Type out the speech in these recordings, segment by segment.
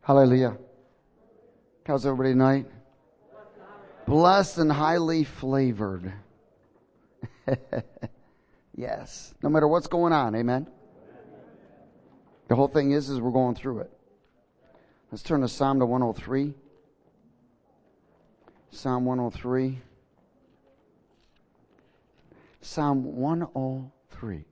Hallelujah. How's everybody tonight? Blessed and highly flavored. Yes. No matter what's going on, amen? The whole thing is we're going through it. Let's turn to Psalm 103. Psalm 103. Psalm 103.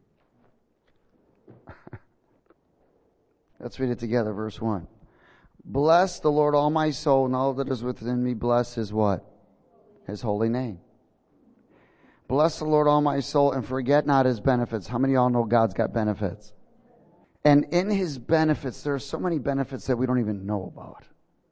Let's read it together, verse 1. Bless the Lord, all my soul, and all that is within me. Bless His what? His holy name. Bless the Lord, all my soul, and forget not His benefits. How many of y'all know God's got benefits? And in His benefits, there are so many benefits that we don't even know about.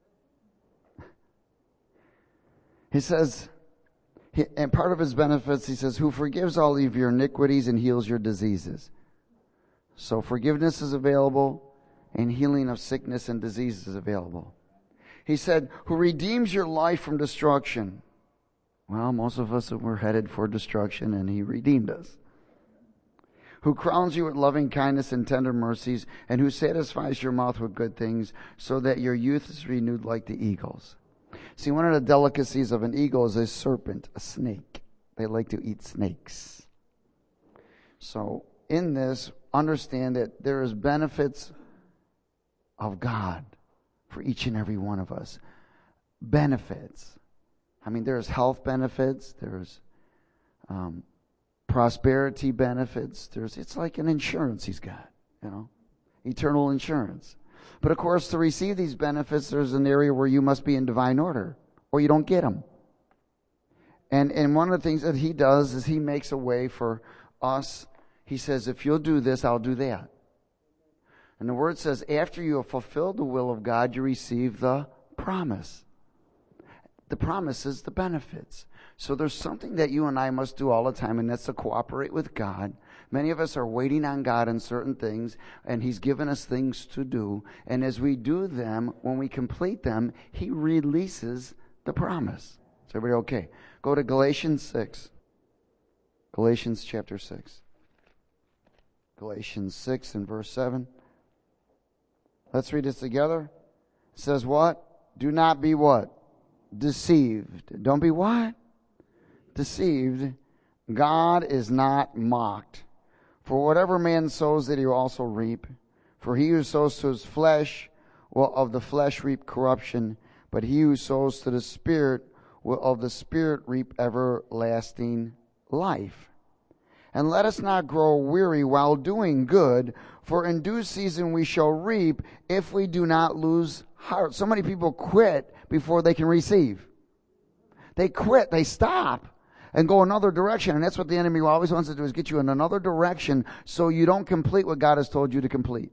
He says, and part of His benefits, He says, who forgives all of your iniquities and heals your diseases. So forgiveness is available, and healing of sickness and disease is available. He said, who redeems your life from destruction. Well, most of us were headed for destruction, and He redeemed us. Who crowns you with loving kindness and tender mercies, and who satisfies your mouth with good things, so that your youth is renewed like the eagles. See, one of the delicacies of an eagle is a serpent, a snake. They like to eat snakes. So, in this, understand that there is benefits of God for each and every one of us. Benefits. I mean, there's health benefits. There's prosperity benefits. It's like an insurance He's got, eternal insurance. But of course, to receive these benefits, there's an area where you must be in divine order, or you don't get them. And one of the things that He does is He makes a way for us. He says, if you'll do this, I'll do that. And the Word says, after you have fulfilled the will of God, you receive the promise. The promise is the benefits. So there's something that you and I must do all the time, and that's to cooperate with God. Many of us are waiting on God in certain things, and He's given us things to do. And as we do them, when we complete them, He releases the promise. Is everybody okay? Go to Galatians 6. Galatians chapter 6. Galatians 6 and verse 7. Let's read this together. It says what? Do not be what? Deceived. Don't be what? Deceived. God is not mocked. For whatever man sows, that he will also reap. For he who sows to his flesh will of the flesh reap corruption, but he who sows to the Spirit will of the Spirit reap everlasting life. And let us not grow weary while doing good, for in due season we shall reap if we do not lose heart. So many people quit before they can receive. They quit, they stop, and go another direction. And that's what the enemy always wants to do, is get you in another direction so you don't complete what God has told you to complete.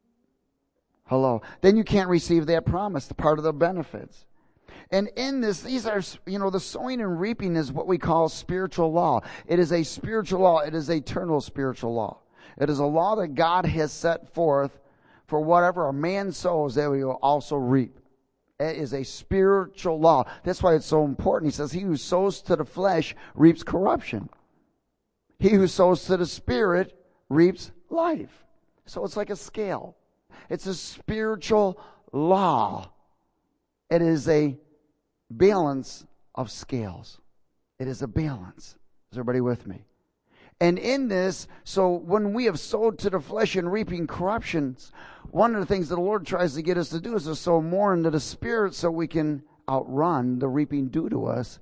Hello. Then you can't receive that promise, the part of the benefits. And in this, these are, the sowing and reaping is what we call spiritual law. It is a spiritual law. It is eternal spiritual law. It is a law that God has set forth for whatever a man sows, that he will also reap. It is a spiritual law. That's why it's so important. He says, he who sows to the flesh reaps corruption. He who sows to the Spirit reaps life. So it's like a scale. It's a spiritual law. It is a balance of scales. It is a balance. Is everybody with me? And in this, so when we have sowed to the flesh and reaping corruptions, one of the things that the Lord tries to get us to do is to sow more into the Spirit so we can outrun the reaping due to us.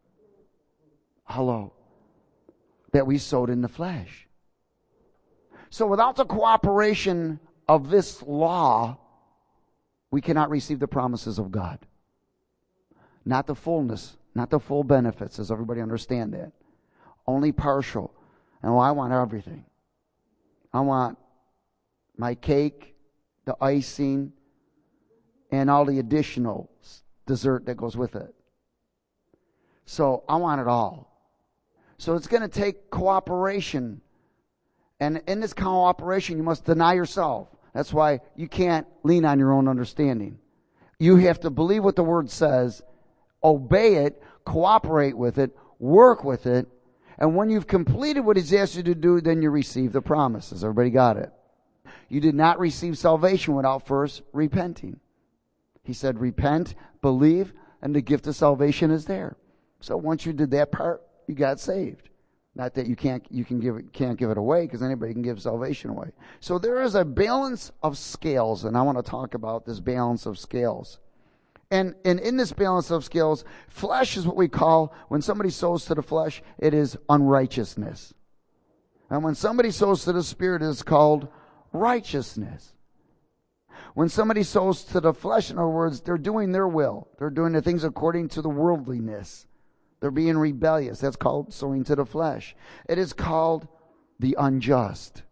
Hello. That we sowed in the flesh. So without the cooperation of this law, we cannot receive the promises of God. Not the fullness, not the full benefits. Does everybody understand that? Only partial. And I want everything. I want my cake, the icing, and all the additional dessert that goes with it. So I want it all. So it's going to take cooperation. And in this cooperation, you must deny yourself. That's why you can't lean on your own understanding. You have to believe what the Word says, obey it, cooperate with it, work with it, and when you've completed what He's asked you to do, then you receive the promises. Everybody got it? You did not receive salvation without first repenting. He said, repent, believe, and the gift of salvation is there. So once you did that part, you got saved. Not that you can't give it away, because anybody can give salvation away. So there is a balance of scales, and I want to talk about this balance of scales. And in this balance of scales, flesh is what we call, when somebody sows to the flesh, it is unrighteousness. And when somebody sows to the Spirit, it is called righteousness. When somebody sows to the flesh, in other words, they're doing their will. They're doing the things according to the worldliness. They're being rebellious. That's called sowing to the flesh. It is called the unjust.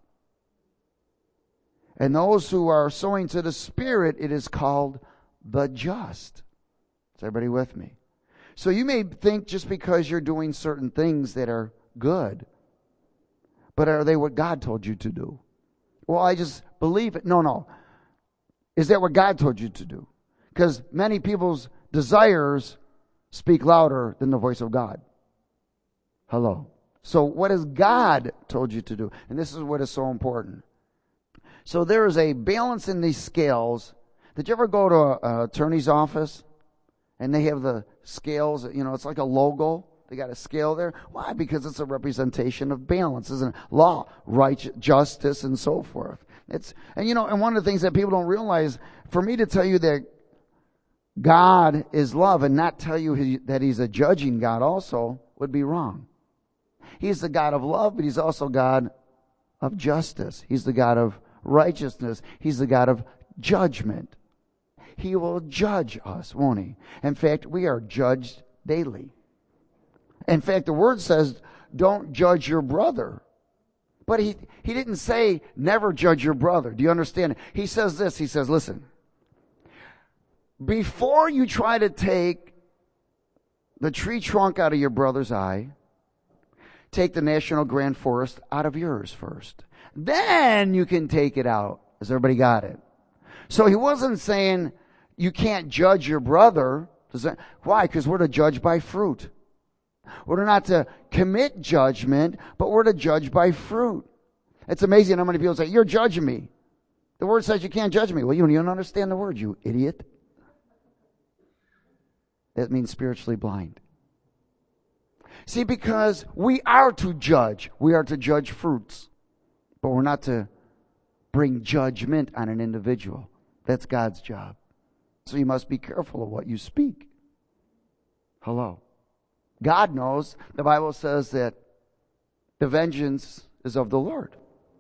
And those who are sowing to the Spirit, it is called the just. Is everybody with me? So you may think just because you're doing certain things that are good, but are they what God told you to do? Well, I just believe it. No. Is that what God told you to do? Because many people's desires speak louder than the voice of God. Hello. So what has God told you to do? And this is what is so important. So there is a balance in these scales. Did you ever go to an attorney's office and they have the scales? You know, it's like a logo. They got a scale there. Why? Because it's a representation of balance, isn't it? Law, right, justice, and so forth. And one of the things that people don't realize, for me to tell you that God is love and not tell you that He's a judging God also would be wrong. He's the God of love, but He's also God of justice. He's the God of righteousness. He's the God of judgment. He will judge us, won't He? In fact, we are judged daily. In fact, the Word says, don't judge your brother. But he didn't say, never judge your brother. Do you understand? He says this. He says, listen, before you try to take the tree trunk out of your brother's eye, take the National Grand Forest out of yours first. Then you can take it out. Has everybody got it? So he wasn't saying you can't judge your brother. Why? Because we're to judge by fruit. We're not to commit judgment, but we're to judge by fruit. It's amazing how many people say, you're judging me. The Word says you can't judge me. Well, you don't understand the Word, you idiot. That means spiritually blind. See, because we are to judge. We are to judge fruits. But we're not to bring judgment on an individual. That's God's job. So you must be careful of what you speak. Hello. God knows. The Bible says that the vengeance is of the Lord.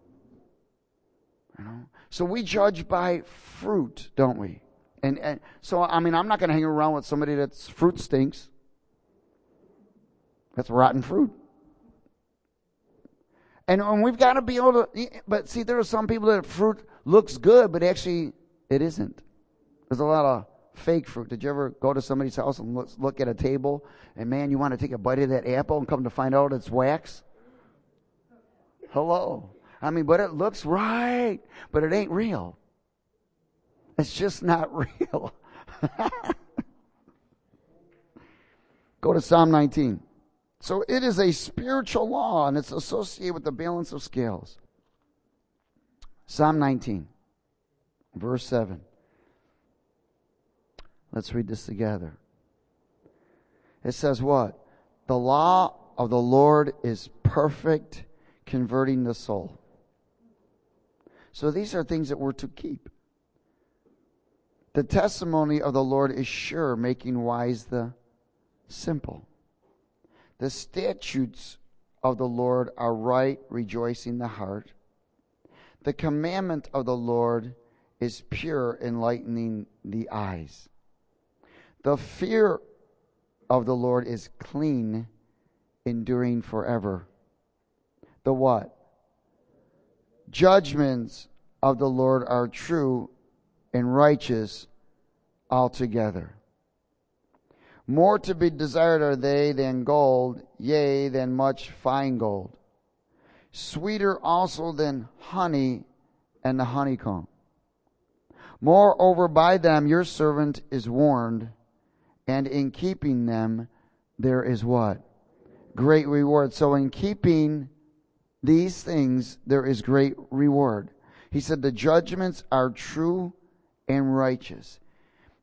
You know? So we judge by fruit, don't we? And so, I'm not going to hang around with somebody that's fruit stinks. That's rotten fruit. And we've got to be able to, but see, there are some people that fruit looks good, but actually it isn't. There's a lot of fake fruit. Did you ever go to somebody's house and look at a table, and man, you want to take a bite of that apple and come to find out it's wax? Hello. But it looks right, but it ain't real. It's just not real. Go to Psalm 19. So it is a spiritual law, and it's associated with the balance of scales. Psalm 19, verse 7. Let's read this together. It says what? The law of the Lord is perfect, converting the soul. So these are things that we're to keep. The testimony of the Lord is sure, making wise the simple. The statutes of the Lord are right, rejoicing the heart. The commandment of the Lord is pure, enlightening the eyes. The fear of the Lord is clean, enduring forever. The what? Judgments of the Lord are true and righteous altogether. More to be desired are they than gold, yea, than much fine gold. Sweeter also than honey and the honeycomb. Moreover, by them your servant is warned, and in keeping them there is what? Great reward. So in keeping these things there is great reward. He said the judgments are true and righteous.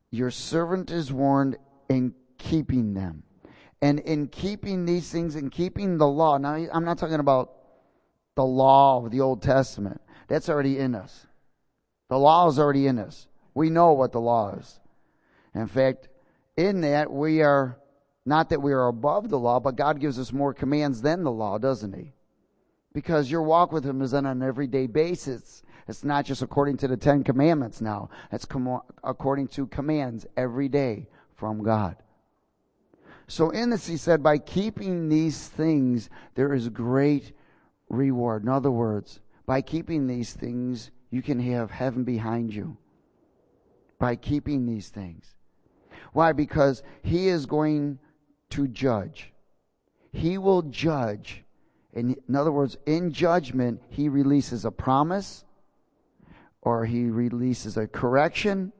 your servant is warned in keeping them. And in keeping these things, in keeping the law. Now, I'm not talking about the law of the Old Testament. That's already in us. The law is already in us. We know what the law is. In fact, in that we are, not that we are above the law, but God gives us more commands than the law, doesn't He? Because your walk with Him is on an everyday basis. It's not just according to the 10 Commandments now. It's according to commands every day from God. So in this, He said, by keeping these things, there is great reward. In other words, by keeping these things, you can have heaven behind you. By keeping these things. Why? Because He is going to judge. He will judge. In other words, in judgment, He releases a promise, or He releases a correction,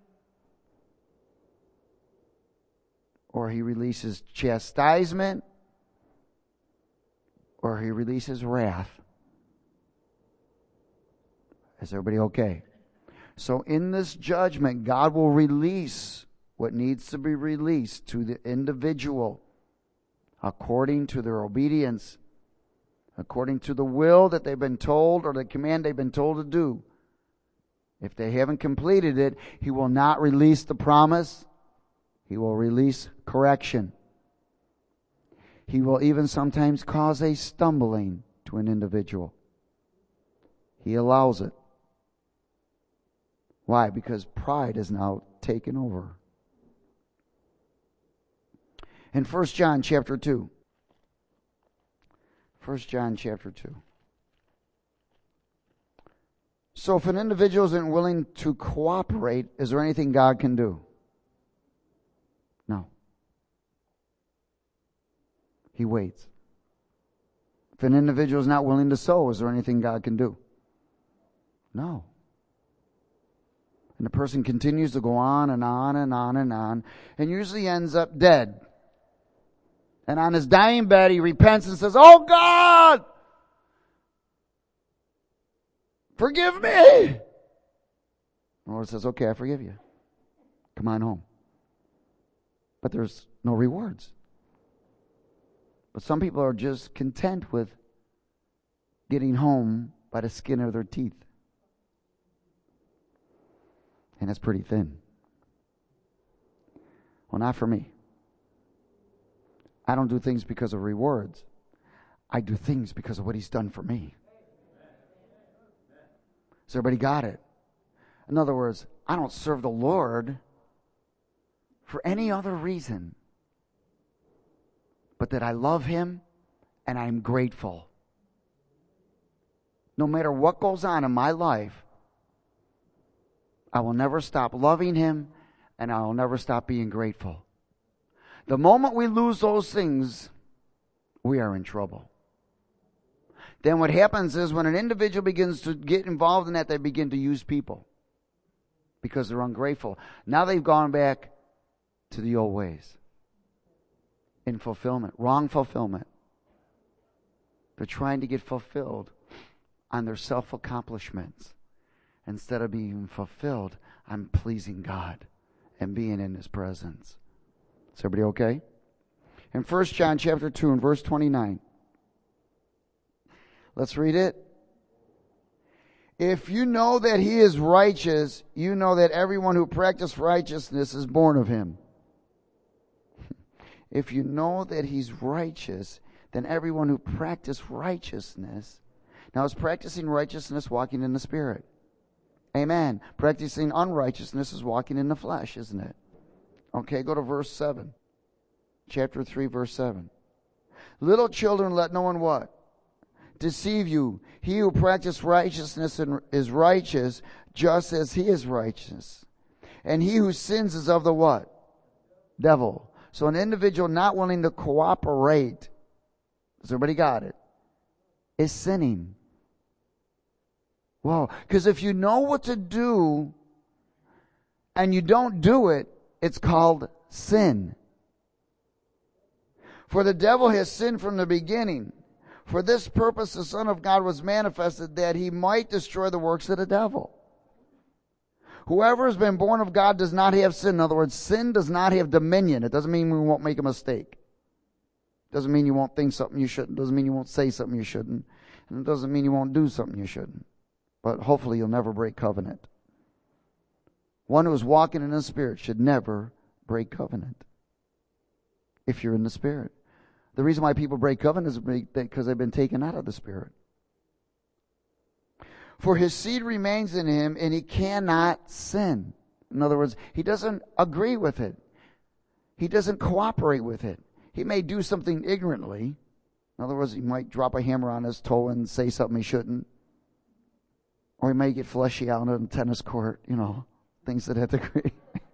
or He releases chastisement, or He releases wrath. Is everybody okay? So in this judgment, God will release what needs to be released to the individual according to their obedience, according to the will that they've been told or the command they've been told to do. If they haven't completed it, He will not release the promise. He will release correction. He will even sometimes cause a stumbling to an individual. He allows it. Why? Because pride is now taken over. In 1 John chapter 2. 1 John chapter 2. So if an individual isn't willing to cooperate, is there anything God can do? No. He waits. If an individual is not willing to sow, is there anything God can do? No. And the person continues to go on and on and on and on, and usually ends up dead. And on his dying bed, he repents and says, "Oh God, forgive me." The Lord says, "Okay, I forgive you. Come on home." But there's no rewards. But some people are just content with getting home by the skin of their teeth. And that's pretty thin. Well, not for me. I don't do things because of rewards. I do things because of what He's done for me. So everybody got it? In other words, I don't serve the Lord for any other reason but that I love Him and I'm grateful. No matter what goes on in my life, I will never stop loving Him and I will never stop being grateful. The moment we lose those things, we are in trouble. Then what happens is when an individual begins to get involved in that, they begin to use people because they're ungrateful. Now they've gone back to the old ways in fulfillment, wrong fulfillment. They're trying to get fulfilled on their self-accomplishments instead of being fulfilled on pleasing God and being in His presence. Is everybody okay? In 1 John chapter 2 and verse 29. Let's read it. If you know that He is righteous, you know that everyone who practices righteousness is born of Him. If you know that He's righteous, then everyone who practices righteousness. Now, is practicing righteousness walking in the Spirit? Amen. Practicing unrighteousness is walking in the flesh, isn't it? Okay, go to verse 7. Chapter 3, verse 7. Little children, let no one what? Deceive you. He who practices righteousness is righteous, just as he is righteous. And he who sins is of the what? Devil. So an individual not willing to cooperate, has everybody got it? Is sinning. Whoa. Because if you know what to do and you don't do it, it's called sin. For the devil has sinned from the beginning. For this purpose the Son of God was manifested, that He might destroy the works of the devil. Whoever has been born of God does not have sin. In other words, sin does not have dominion. It doesn't mean we won't make a mistake. It doesn't mean you won't think something you shouldn't. It doesn't mean you won't say something you shouldn't. And it doesn't mean you won't do something you shouldn't. But hopefully you'll never break covenant. One who is walking in the Spirit should never break covenant if you're in the Spirit. The reason why people break covenant is because they've been taken out of the Spirit. For his seed remains in him, and he cannot sin. In other words, he doesn't agree with it. He doesn't cooperate with it. He may do something ignorantly. In other words, he might drop a hammer on his toe and say something he shouldn't. Or he may get fleshy out on the tennis court, things to that degree.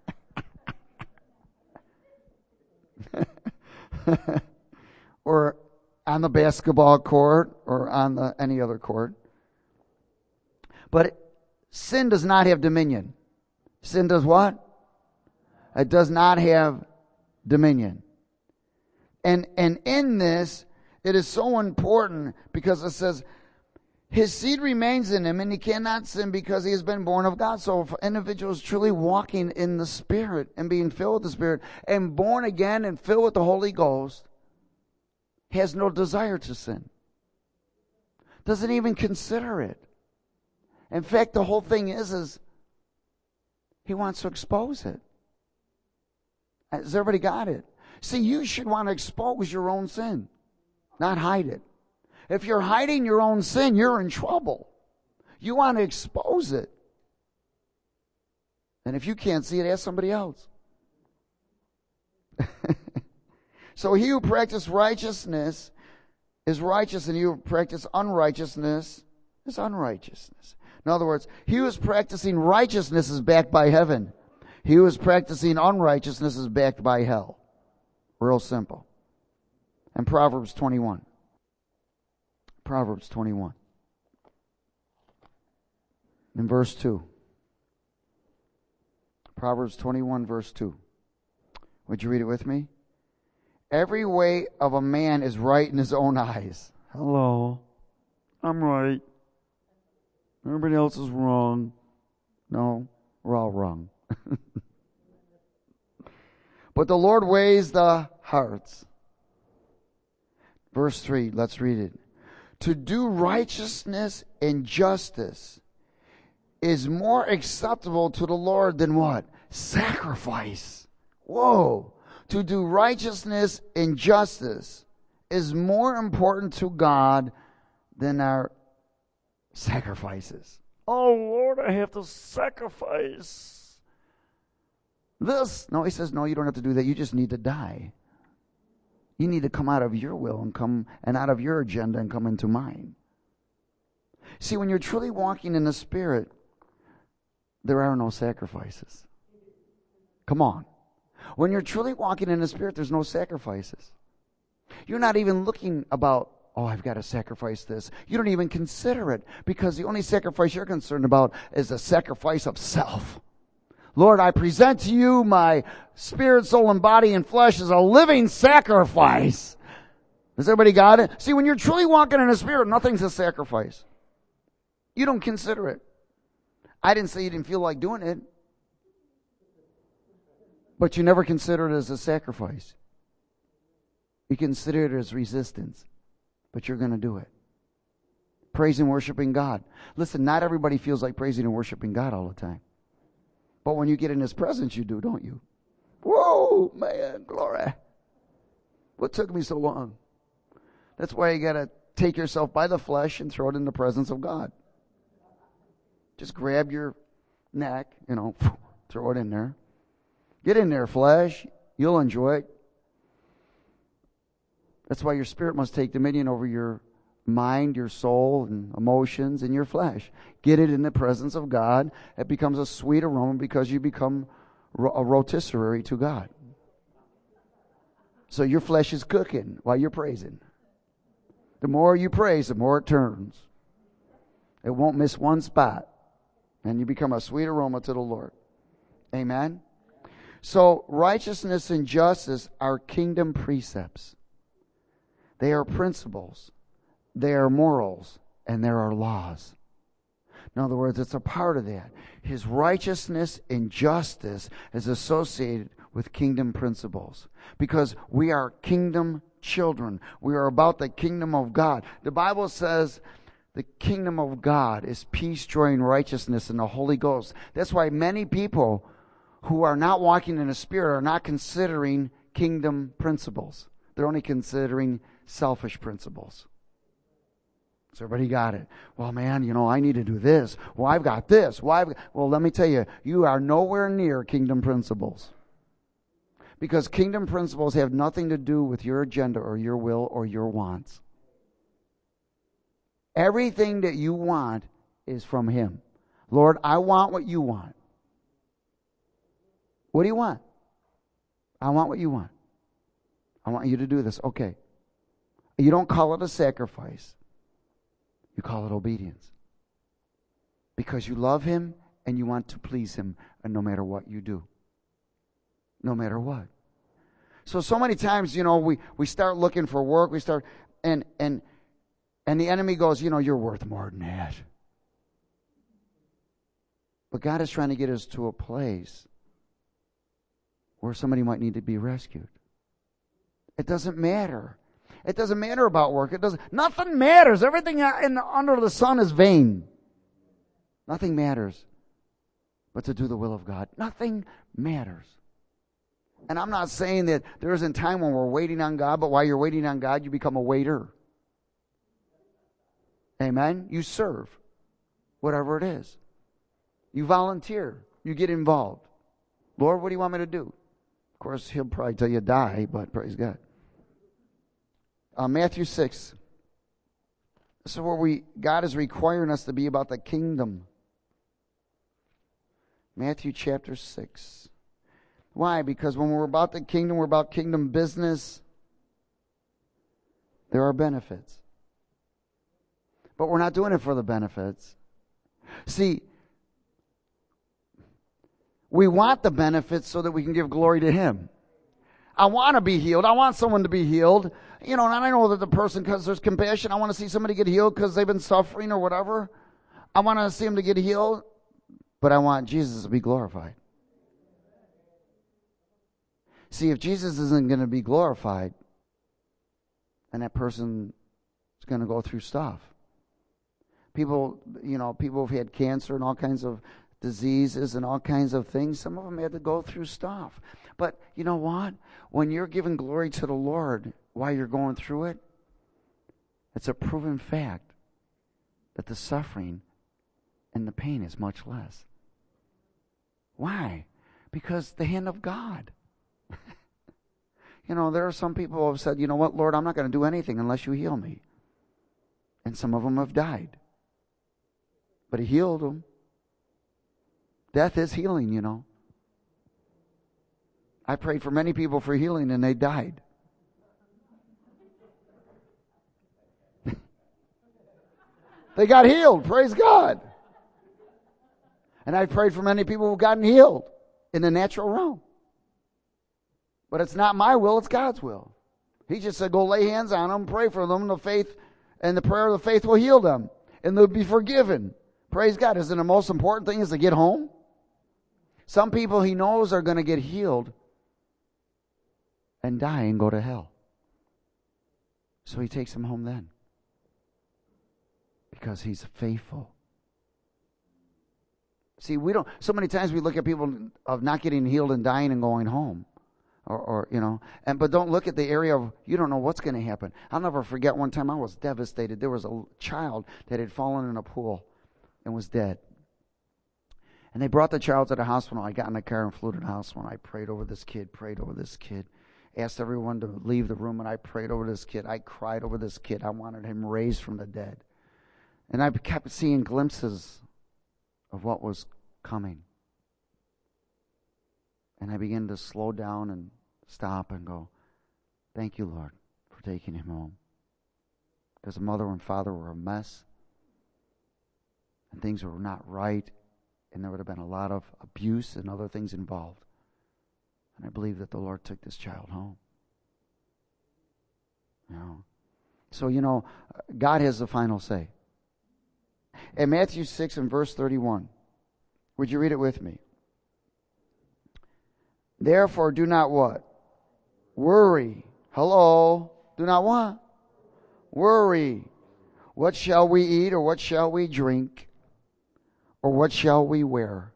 Or on the basketball court or on any other court. But sin does not have dominion. Sin does what? It does not have dominion. And in this, it is so important because it says, his seed remains in him and he cannot sin because he has been born of God. So if an individual is truly walking in the Spirit and being filled with the Spirit and born again and filled with the Holy Ghost, he has no desire to sin. Doesn't even consider it. In fact, the whole thing is he wants to expose it. Has everybody got it? See, you should want to expose your own sin, not hide it. If you're hiding your own sin, you're in trouble. You want to expose it. And if you can't see it, ask somebody else. So he who practices righteousness is righteous, and he who practices unrighteousness is unrighteousness. In other words, he who is practicing righteousness is backed by heaven. He who is practicing unrighteousness is backed by hell. Real simple. And Proverbs 21. Proverbs 21. In verse 2. Proverbs 21, verse 2. Would you read it with me? Every way of a man is right in his own eyes. Hello. I'm right. Everybody else is wrong. No, we're all wrong. But the Lord weighs the hearts. Verse 3, let's read it. To do righteousness and justice is more acceptable to the Lord than what? Sacrifice. Whoa. To do righteousness and justice is more important to God than our sacrifices. Oh, Lord, I have to sacrifice this. No, he says, no, you don't have to do that. You just need to die. You need to come out of your will and out of your agenda and come into mine. See, when you're truly walking in the Spirit, there are no sacrifices. Come on. When you're truly walking in the Spirit, there's no sacrifices. You're not even looking about, oh, I've got to sacrifice this. You don't even consider it, because the only sacrifice you're concerned about is the sacrifice of self. Lord, I present to you my spirit, soul, and body and flesh as a living sacrifice. Has everybody got it? See, when you're truly walking in the Spirit, nothing's a sacrifice. You don't consider it. I didn't say you didn't feel like doing it, but you never consider it as a sacrifice. You consider it as resistance, but you're going to do it. Praising and worshiping God. Listen, not everybody feels like praising and worshiping God all the time. But when you get in His presence, you do, don't you? Whoa, man, glory. What took me so long? That's why you got to take yourself by the flesh and throw it in the presence of God. Just grab your neck, throw it in there. Get in there, flesh. You'll enjoy it. That's why your spirit must take dominion over your mind, your soul, and emotions, and your flesh. Get it in the presence of God. It becomes a sweet aroma because you become a rotisserie to God. So your flesh is cooking while you're praising. The more you praise, the more it turns. It won't miss one spot. And you become a sweet aroma to the Lord. Amen? So righteousness and justice are kingdom precepts. They are principles. They are morals. And there are laws. In other words, it's a part of that. His righteousness and justice is associated with kingdom principles because we are kingdom children. We are about the kingdom of God. The Bible says the kingdom of God is peace, joy, and righteousness in the Holy Ghost. That's why many people who are not walking in the Spirit are not considering kingdom principles. They're only considering selfish principles. So everybody got it. Well, man, I need to do this. Well, I've got this. Well, let me tell you, you are nowhere near kingdom principles. Because kingdom principles have nothing to do with your agenda or your will or your wants. Everything that you want is from Him. Lord, I want what you want. What do you want? I want what you want. I want you to do this. Okay. You don't call it a sacrifice. You call it obedience. Because you love Him and you want to please Him, and no matter what you do. No matter what. So many times, we start looking for work, we start, and the enemy goes, you're worth more than that. But God is trying to get us to a place where somebody might need to be rescued. It doesn't matter. It doesn't matter about work. Nothing matters. Everything under the sun is vain. Nothing matters but to do the will of God. Nothing matters. And I'm not saying that there isn't time when we're waiting on God, but while you're waiting on God, you become a waiter. Amen? You serve. Whatever it is. You volunteer. You get involved. Lord, what do you want me to do? Of course, He'll probably tell you die, but praise God. Matthew 6. This is where God is requiring us to be about the kingdom. Matthew chapter 6. Why? Because when we're about the kingdom, we're about kingdom business. There are benefits. But we're not doing it for the benefits. See, we want the benefits so that we can give glory to Him. I want to be healed. I want someone to be healed. And I know that the person, because there's compassion, I want to see somebody get healed because they've been suffering or whatever. I want to see them to get healed, but I want Jesus to be glorified. See, if Jesus isn't going to be glorified, then that person is going to go through stuff. People have had cancer and all kinds of diseases and all kinds of things. Some of them had to go through stuff. But you know what? When you're giving glory to the Lord while you're going through it, it's a proven fact that the suffering and the pain is much less. Why? Because the hand of God. There are some people who have said, you know what, Lord, I'm not going to do anything unless you heal me. And some of them have died. But He healed them. Death is healing, I prayed for many people for healing and they died. They got healed, praise God. And I prayed for many people who've gotten healed in the natural realm. But it's not my will, it's God's will. He just said, go lay hands on them, pray for them, and the faith and the prayer of the faith will heal them. And they'll be forgiven. Praise God. Isn't the most important thing is to get home? Some people He knows are going to get healed and die and go to hell. So He takes them home then. Because He's faithful. See, so many times we look at people of not getting healed and dying and going home. But don't look at the area of, you don't know what's going to happen. I'll never forget one time I was devastated. There was a child that had fallen in a pool and was dead. And they brought the child to the hospital. I got in the car and flew to the hospital. I prayed over this kid, asked everyone to leave the room, and I prayed over this kid. I cried over this kid. I wanted him raised from the dead. And I kept seeing glimpses of what was coming. And I began to slow down and stop and go, thank you, Lord, for taking him home. Because the mother and father were a mess. And things were not right. And there would have been a lot of abuse and other things involved. And I believe that the Lord took this child home. So, God has the final say. In Matthew 6 and verse 31. Would you read it with me? Therefore, do not what? Worry. Hello. Do not what? Worry. What shall we eat, or what shall we drink, or what shall we wear?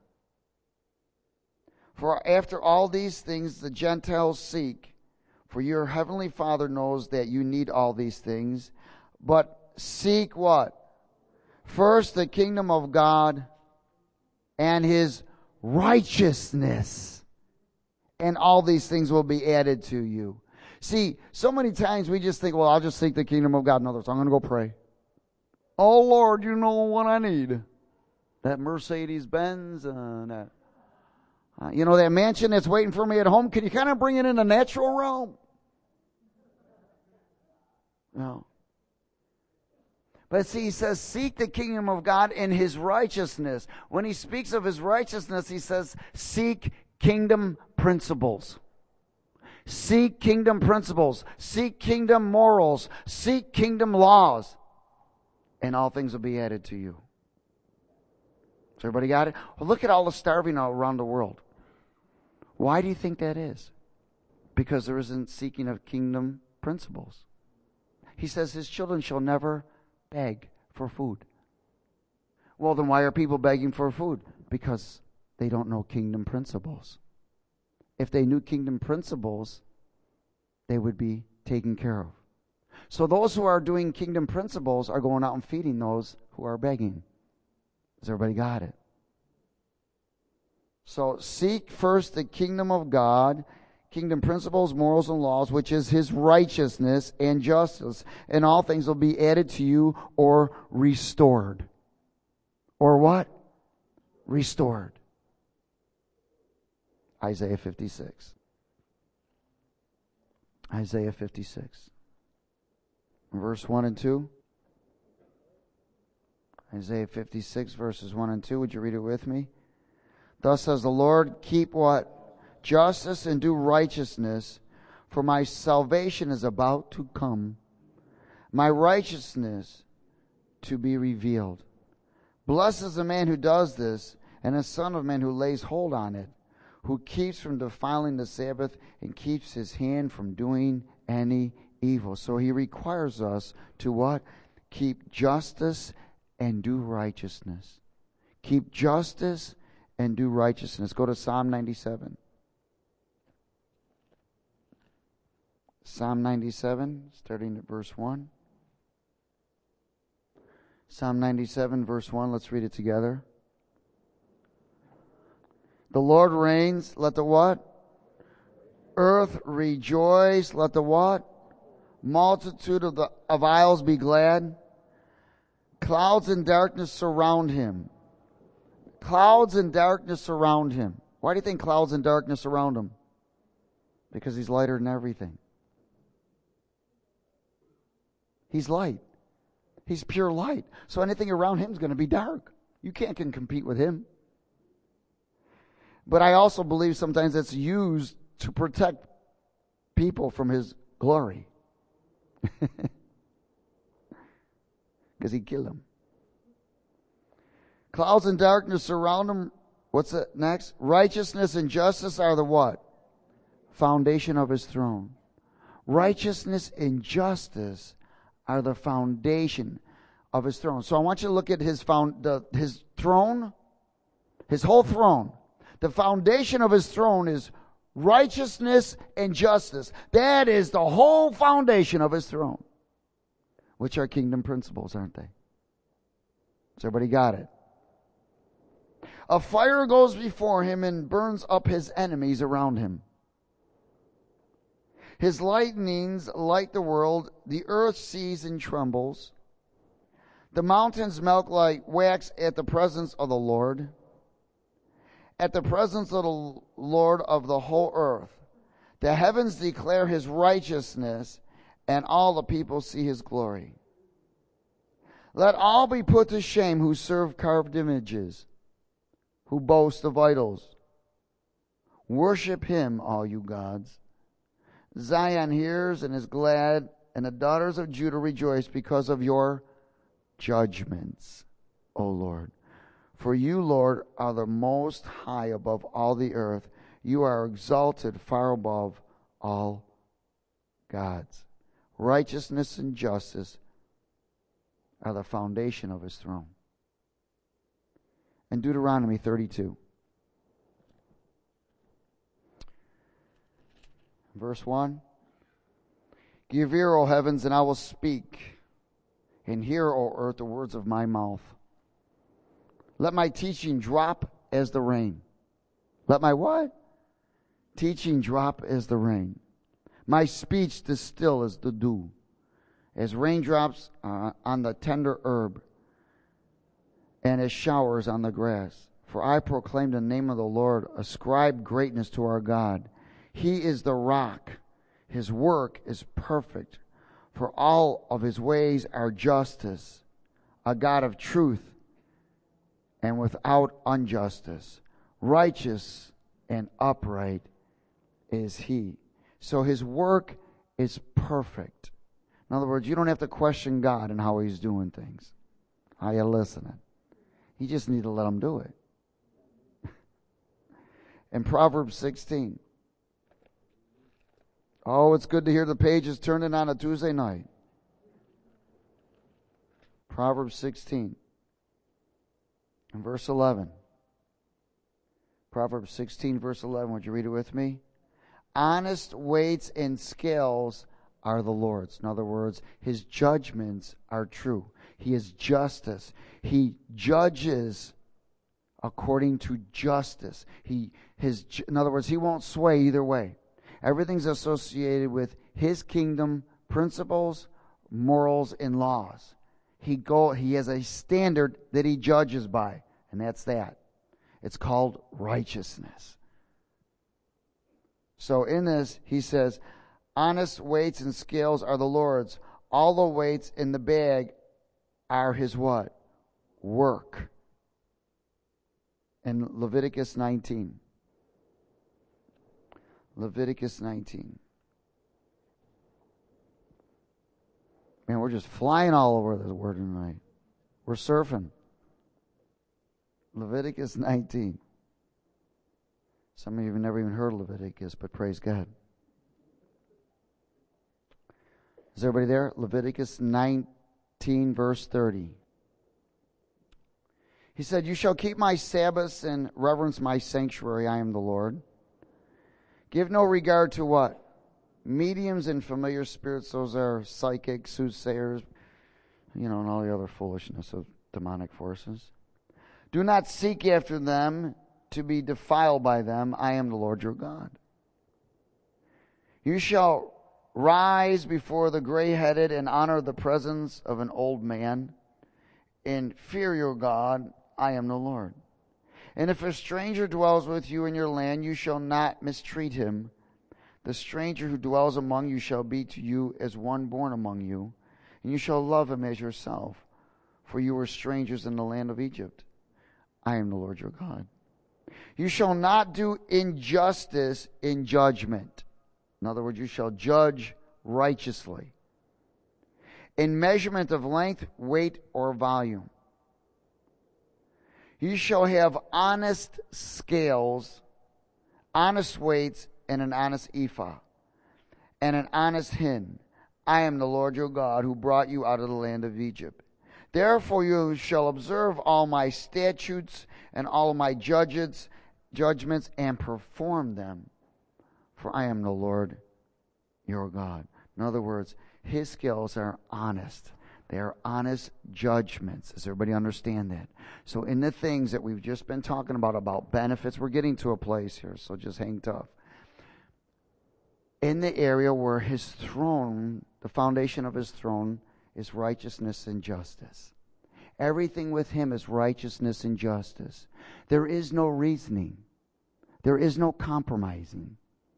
For after all these things the Gentiles seek, for your heavenly Father knows that you need all these things. But seek what? First the kingdom of God and his righteousness, and all these things will be added to you. See, so many times we just think, well, I'll just seek the kingdom of God. No, so I'm going to go pray. Oh, Lord, you know what I need. That Mercedes-Benz, that that mansion that's waiting for me at home. Can you kind of bring it in the natural realm? No. But see, he says, seek the kingdom of God and his righteousness. When he speaks of his righteousness, he says, seek kingdom principles. Seek kingdom principles. Seek kingdom morals. Seek kingdom laws. And all things will be added to you. So everybody got it? Well, look at all the starving all around the world. Why do you think that is? Because there isn't seeking of kingdom principles. He says his children shall never beg for food. Well, then why are people begging for food? Because they don't know kingdom principles. If they knew kingdom principles, they would be taken care of. So those who are doing kingdom principles are going out and feeding those who are begging. Has everybody got it? So seek first the kingdom of God, kingdom principles, morals, and laws, which is his righteousness and justice, and all things will be added to you or restored. Or what? Restored. Isaiah 56. Isaiah 56. Verse 1 and 2. Isaiah 56, verses 1 and 2. Would you read it with me? Thus says the Lord, keep what? Justice and do righteousness, for my salvation is about to come, my righteousness to be revealed. Blessed is the man who does this, and the son of man who lays hold on it, who keeps from defiling the Sabbath and keeps his hand from doing any evil. So he requires us to what? Keep justice and do righteousness. Keep justice and do righteousness. Go to Psalm 97. Psalm 97, starting at verse 1. Psalm 97, verse 1. Let's read it together. The Lord reigns. Let the what? Earth rejoice. Let the what? Multitude of isles be glad. Clouds and darkness surround him. Clouds and darkness surround him. Why do you think clouds and darkness surround him? Because he's lighter than everything. He's light. He's pure light. So anything around him is going to be dark. You can't compete with him. But I also believe sometimes it's used to protect people from his glory. Because he killed them. Clouds and darkness surround him. What's it next? Righteousness and justice are the what? Foundation of his throne. Righteousness and justice are the foundation of his throne. So I want you to look at his throne, his whole throne. The foundation of his throne is righteousness and justice. That is the whole foundation of his throne, which are kingdom principles, aren't they? Has everybody got it? A fire goes before him and burns up his enemies around him. His lightnings light the world. The earth sees and trembles. The mountains melt like wax at the presence of the Lord. At the presence of the Lord of the whole earth. The heavens declare his righteousness, and all the people see his glory. Let all be put to shame who serve carved images, who boast of idols. Worship him, all you gods. Zion hears and is glad, and the daughters of Judah rejoice because of your judgments. O Lord. For you, Lord, are the most high above all the earth. You are exalted far above all gods. Righteousness and justice are the foundation of his throne. And Deuteronomy 32. Verse 1. Give ear, O heavens, and I will speak, and hear, O earth, the words of my mouth. Let my teaching drop as the rain. Let my what? Teaching drop as the rain. My speech distill as the dew, as raindrops on the tender herb, and as showers on the grass. For I proclaim the name of the Lord, ascribe greatness to our God. He is the rock. His work is perfect. For all of his ways are justice, a God of truth and without injustice. Righteous and upright is he. So his work is perfect. In other words, you don't have to question God and how he's doing things. How you listening? You just need to let him do it. In Proverbs 16. Oh, it's good to hear the pages turning on a Tuesday night. Proverbs 16. And verse 11. Proverbs 16, verse 11. Would you read it with me? Honest weights and scales are the Lord's. In other words, his judgments are true. He is justice. He judges according to justice. In other words, he won't sway either way. Everything's associated with his kingdom principles, morals, and laws. He has a standard that he judges by, and that's that. It's called righteousness. So in this, he says, honest weights and scales are the Lord's. All the weights in the bag are his what? Work. In Leviticus 19. Leviticus 19. Man, we're just flying all over this word tonight. We're surfing. Leviticus 19. Some of you have never even heard of Leviticus, but praise God. Is everybody there? Leviticus 19, verse 30. He said, you shall keep my Sabbaths and reverence my sanctuary. I am the Lord. Give no regard to what? Mediums and familiar spirits. Those are psychics, soothsayers, and all the other foolishness of demonic forces. Do not seek after them to be defiled by them. I am the Lord your God. You shall rise before the gray-headed and honor the presence of an old man. And fear your God. I am the Lord. And if a stranger dwells with you in your land, you shall not mistreat him. The stranger who dwells among you shall be to you as one born among you, and you shall love him as yourself, for you were strangers in the land of Egypt. I am the Lord your God. You shall not do injustice in judgment. In other words, you shall judge righteously. In measurement of length, weight, or volume. You shall have honest scales, honest weights, and an honest ephah, and an honest hin. I am the Lord your God who brought you out of the land of Egypt. Therefore you shall observe all my statutes and all my judgments and perform them. For I am the Lord your God. In other words, his scales are honest. They are honest judgments. Does everybody understand that? So in the things that we've just been talking about benefits, we're getting to a place here, so just hang tough. In the area where his throne, the foundation of his throne, is righteousness and justice. Everything with him is righteousness and justice. There is no reasoning. There is no compromising.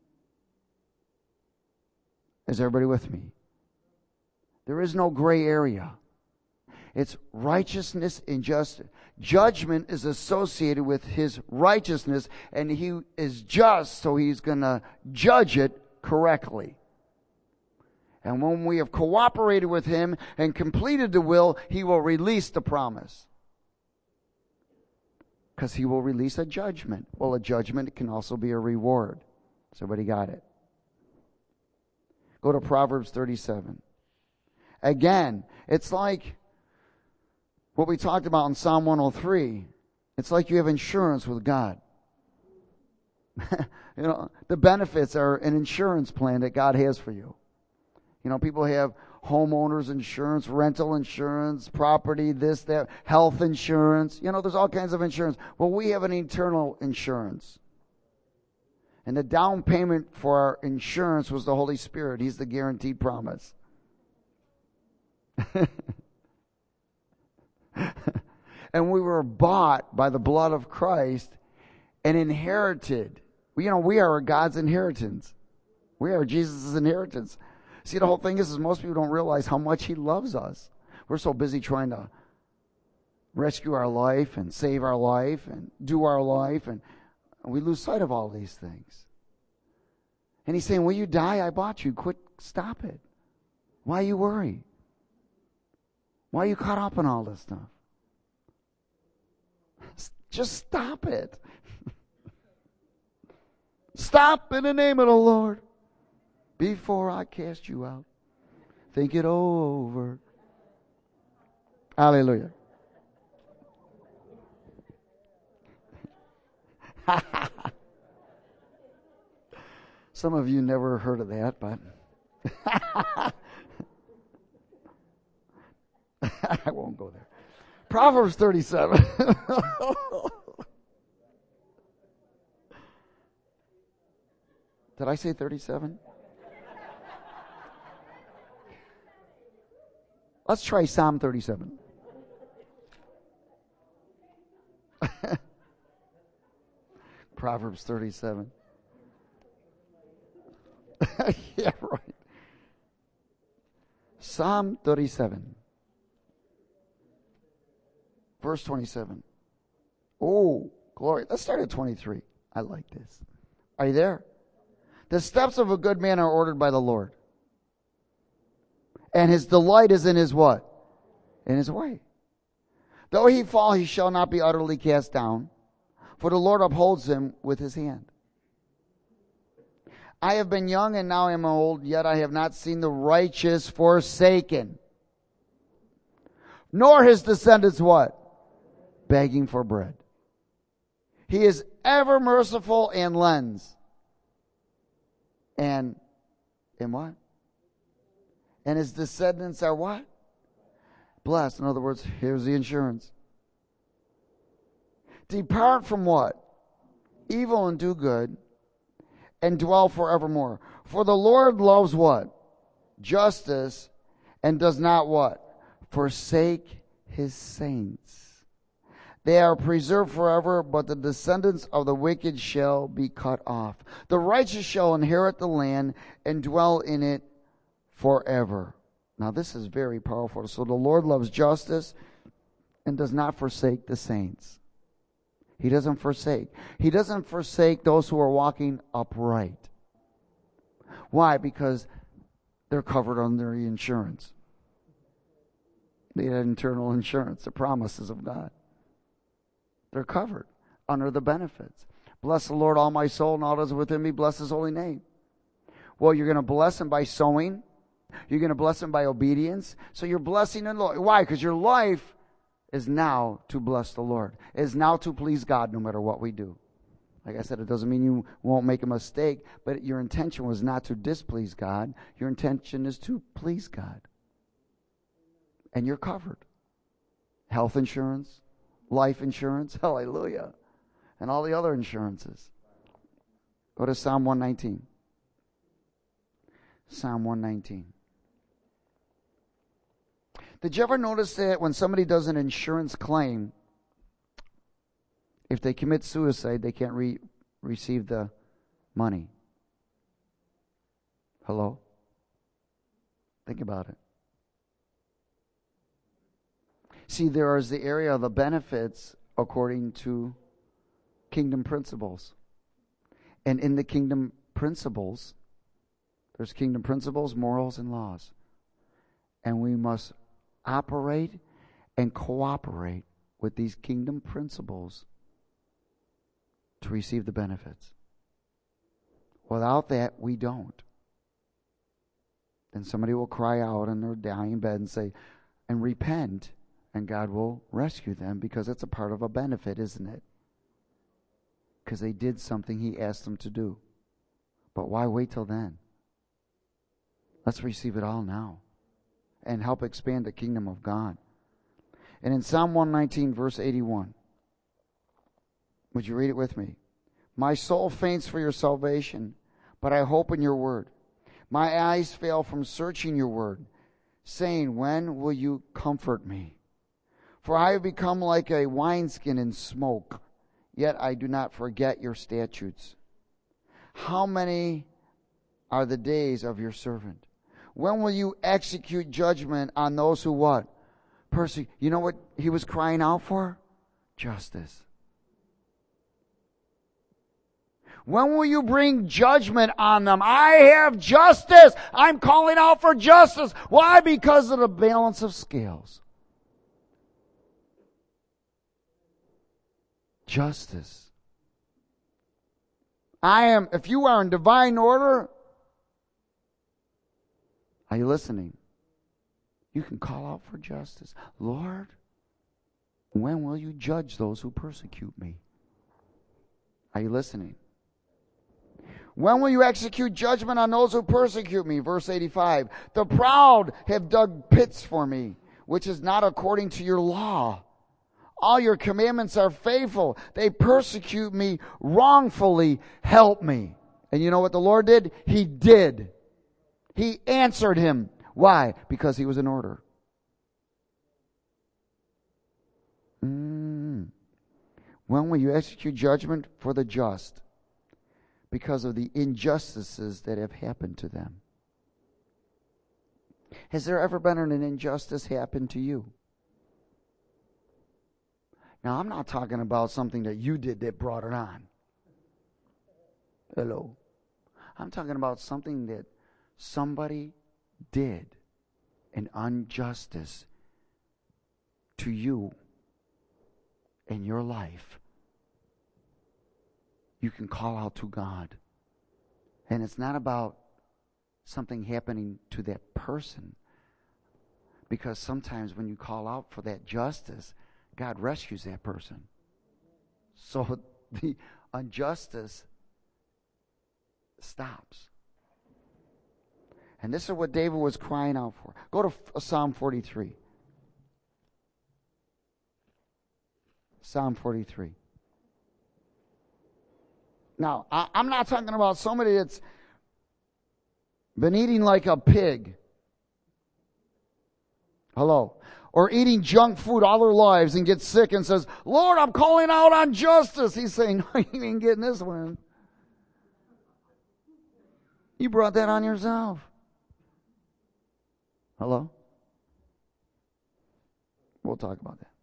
Is everybody with me? There is no gray area. It's righteousness and justice. Judgment is associated with his righteousness, and he is just, so he's going to judge it correctly. And when we have cooperated with him and completed the will, he will release the promise. Because he will release a judgment. Well, a judgment can also be a reward. Somebody got it? Go to Proverbs 37. Again, it's like what we talked about in Psalm 103. It's like you have insurance with God. The benefits are an insurance plan that God has for you. People have homeowners insurance, rental insurance, property, this, that, health insurance. There's all kinds of insurance. Well, we have an eternal insurance. And the down payment for our insurance was the Holy Spirit. He's the guaranteed promise. And we were bought by the blood of Christ and inherited. We are God's inheritance. We are Jesus' inheritance. See, the whole thing is most people don't realize how much he loves us. We're so busy trying to rescue our life and save our life and do our life, and we lose sight of all these things. And he's saying, when you die, I bought you. Stop it. Why you worry? Why are you caught up in all this stuff? Just stop it. Stop in the name of the Lord. Before I cast you out, think it over. Hallelujah. Some of you never heard of that, but I won't go there. Proverbs 37. Did I say 37? Let's try Psalm 37. Proverbs 37. Yeah, right. Psalm 37. Verse 27. Oh, glory. Let's start at 23. I like this. Are you there? The steps of a good man are ordered by the Lord. And his delight is in his what? In his way. Though he fall, he shall not be utterly cast down, for the Lord upholds him with his hand. I have been young and now am old, yet I have not seen the righteous forsaken, nor his descendants what? Begging for bread. He is ever merciful and lends. And in what? And his descendants are what? Blessed. In other words, here's the insurance. Depart from what? Evil and do good, and dwell forevermore. For the Lord loves what? Justice, and does not what? Forsake his saints. They are preserved forever, but the descendants of the wicked shall be cut off. The righteous shall inherit the land and dwell in it forever. Now this is very powerful. So the Lord loves justice and does not forsake the saints. He doesn't forsake. He doesn't forsake those who are walking upright. Why? Because they're covered under the insurance. The internal insurance, the promises of God. They're covered under the benefits. Bless the Lord, all my soul, and all that is within me. Bless his holy name. Well, you're going to bless him by sowing. You're going to bless him by obedience. So you're blessing the Lord. Why? Because your life is now to bless the Lord. Is now to please God no matter what we do. Like I said, it doesn't mean you won't make a mistake, but your intention was not to displease God. Your intention is to please God. And you're covered. Health insurance, life insurance, hallelujah, and all the other insurances. Go to Psalm 119. Psalm 119. Did you ever notice that when somebody does an insurance claim, if they commit suicide, they can't receive the money? Hello? Think about it. See, there is the area of the benefits according to kingdom principles. And in the kingdom principles, there's kingdom principles, morals, and laws. And we must operate and cooperate with these kingdom principles to receive the benefits. Without that, we don't. Then somebody will cry out in their dying bed and say, and repent, and God will rescue them, because it's a part of a benefit, isn't it? Because they did something He asked them to do. But why wait till then? Let's receive it all now and help expand the kingdom of God. And in Psalm 119, verse 81, would you read it with me? My soul faints for your salvation, but I hope in your word. My eyes fail from searching your word, saying, when will you comfort me? For I have become like a wineskin in smoke, yet I do not forget your statutes. How many are the days of your servant? When will you execute judgment on those who what? Persecute. You know what he was crying out for? Justice. When will you bring judgment on them? I have justice. I'm calling out for justice. Why? Because of the balance of scales. Justice. If you are in divine order, are you listening? You can call out for justice. Lord, when will you judge those who persecute me? Are you listening? When will you execute judgment on those who persecute me? Verse 85. The proud have dug pits for me, which is not according to your law. All your commandments are faithful. They persecute me wrongfully. Help me. And you know what the Lord did? He did. He answered him. Why? Because he was in order. When will you execute judgment for the just? Because of the injustices that have happened to them. Has there ever been an injustice happen to you? Now, I'm not talking about something that you did that brought it on. Hello. I'm talking about something that somebody did, an injustice to you in your life. You can call out to God. And it's not about something happening to that person. Because sometimes when you call out for that justice, God rescues that person. So the injustice stops. And this is what David was crying out for. Go to Psalm 43. Psalm 43. Now, I'm not talking about somebody that's been eating like a pig. Hello. Or eating junk food all their lives and gets sick and says, Lord, I'm calling out on justice. He's saying, no, you ain't getting this one. You brought that on yourself. Hello? We'll talk about that.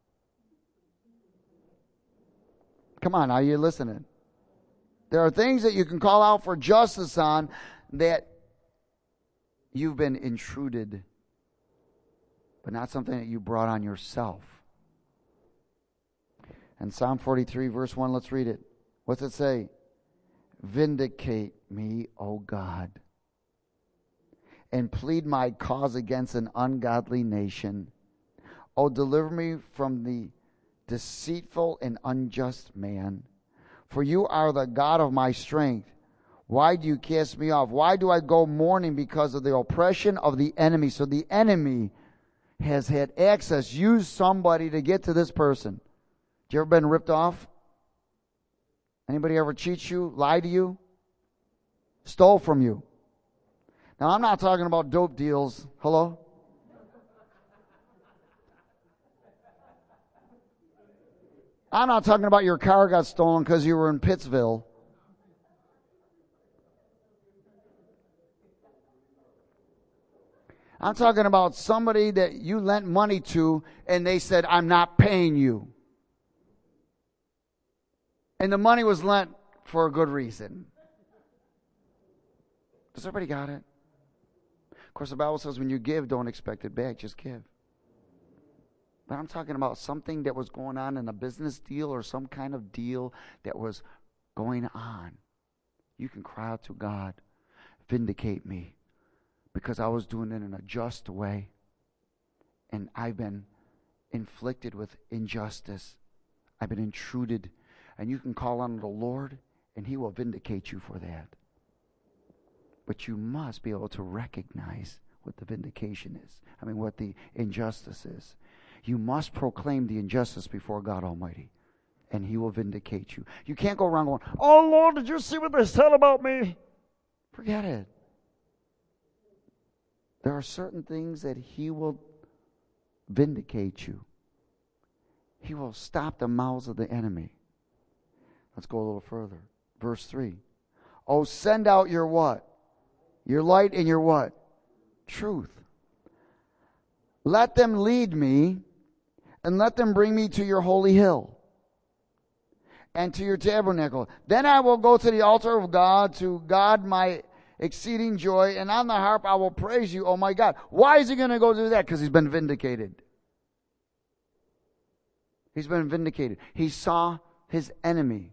Come on, are you listening? There are things that you can call out for justice on that you've been intruded, but not something that you brought on yourself. And Psalm 43, verse 1, let's read it. What's it say? Vindicate me, O God, and plead my cause against an ungodly nation. O deliver me from the deceitful and unjust man. For you are the God of my strength. Why do you cast me off? Why do I go mourning because of the oppression of the enemy? So the enemy has had access. Use somebody to get to this person. Have you ever been ripped off? Anybody ever cheat you, lie to you, stole from you? Now, I'm not talking about dope deals. Hello? I'm not talking about your car got stolen because you were in Pittsville. I'm talking about somebody that you lent money to and they said, I'm not paying you. And the money was lent for a good reason. Does everybody got it? Of course, the Bible says when you give, don't expect it back. Just give. But I'm talking about something that was going on in a business deal or some kind of deal that was going on, you can cry out to God, vindicate me, because I was doing it in a just way, and I've been inflicted with injustice. I've been intruded, and you can call on the Lord, and He will vindicate you for that. But you must be able to recognize what the vindication is. What the injustice is. You must proclaim the injustice before God Almighty, and He will vindicate you. You can't go around going, "Oh Lord, did you see what they said about me?" Forget it. There are certain things that He will vindicate you. He will stop the mouths of the enemy. Let's go a little further. Verse 3. Oh, send out your what? Your light and your what? Truth. Let them lead me, and let them bring me to your holy hill and to your tabernacle. Then I will go to the altar of God, to God my exceeding joy, and on the harp I will praise you, oh my God. Why is he going to go do that? Because he's been vindicated. He's been vindicated. He saw his enemy.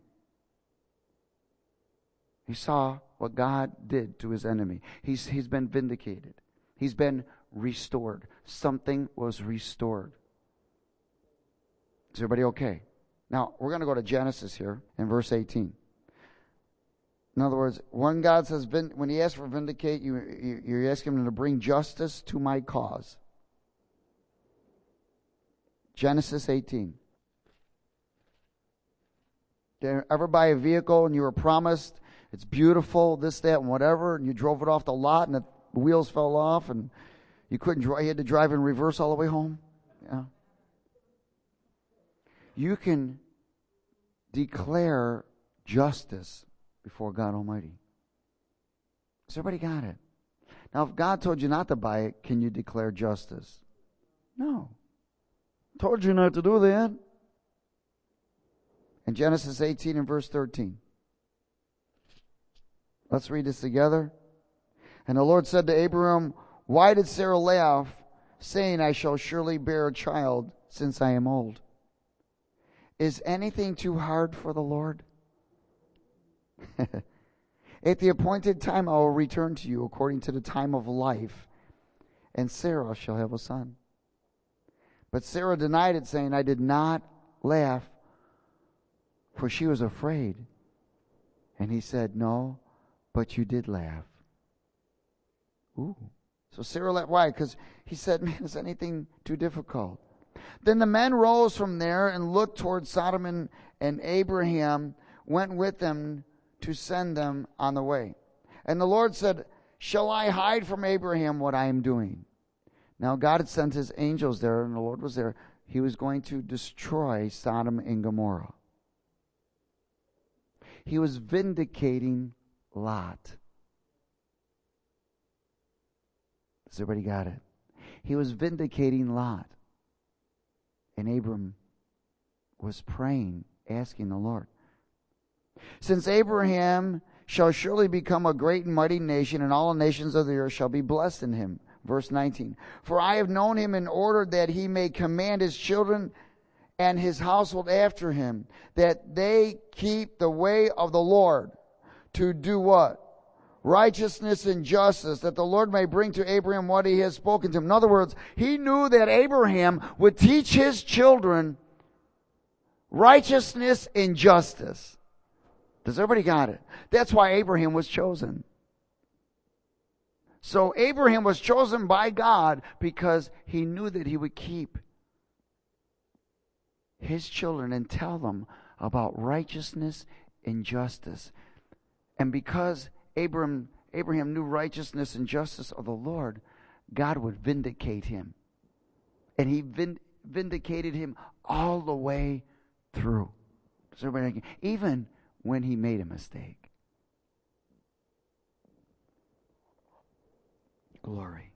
He saw what God did to his enemy. He's been vindicated. He's been restored. Something was restored. Is everybody okay? Now, we're going to go to Genesis here in verse 18. In other words, when God says, when he asks for vindicate, you ask him to bring justice to my cause. Genesis 18. Did you ever buy a vehicle and you were promised it's beautiful, this, that, and whatever, and you drove it off the lot and the wheels fell off and you couldn't drive, you had to drive in reverse all the way home? Yeah. You can declare justice before God Almighty. Has everybody got it? Now, if God told you not to buy it, can you declare justice? No. Told you not to do that. In Genesis 18 and verse 13. Let's read this together. And the Lord said to Abraham, why did Sarah laugh, saying, I shall surely bear a child, since I am old? Is anything too hard for the Lord? At the appointed time I will return to you according to the time of life, and Sarah shall have a son. But Sarah denied it, saying, I did not laugh, for she was afraid. And he said, no, but you did laugh. Ooh. So Sarah laughed. Why? Because he said, man, is anything too difficult? Then the men rose from there and looked toward Sodom, and Abraham went with them to send them on the way. And the Lord said, shall I hide from Abraham what I am doing? Now God had sent his angels there, and the Lord was there. He was going to destroy Sodom and Gomorrah. He was vindicating Lot. Has everybody got it? He was vindicating Lot. And Abram was praying, asking the Lord, since Abraham shall surely become a great and mighty nation, and all the nations of the earth shall be blessed in him. Verse 19. For I have known him in order that he may command his children and his household after him, that they keep the way of the Lord, to do what? Righteousness and justice, that the Lord may bring to Abraham what he has spoken to him. In other words, he knew that Abraham would teach his children righteousness and justice. Does everybody got it? That's why Abraham was chosen. So Abraham was chosen by God because he knew that he would keep his children and tell them about righteousness and justice. And because Abraham knew righteousness and justice of the Lord, God would vindicate him. And he vindicated him all the way through. So everybody, even when he made a mistake. Glory.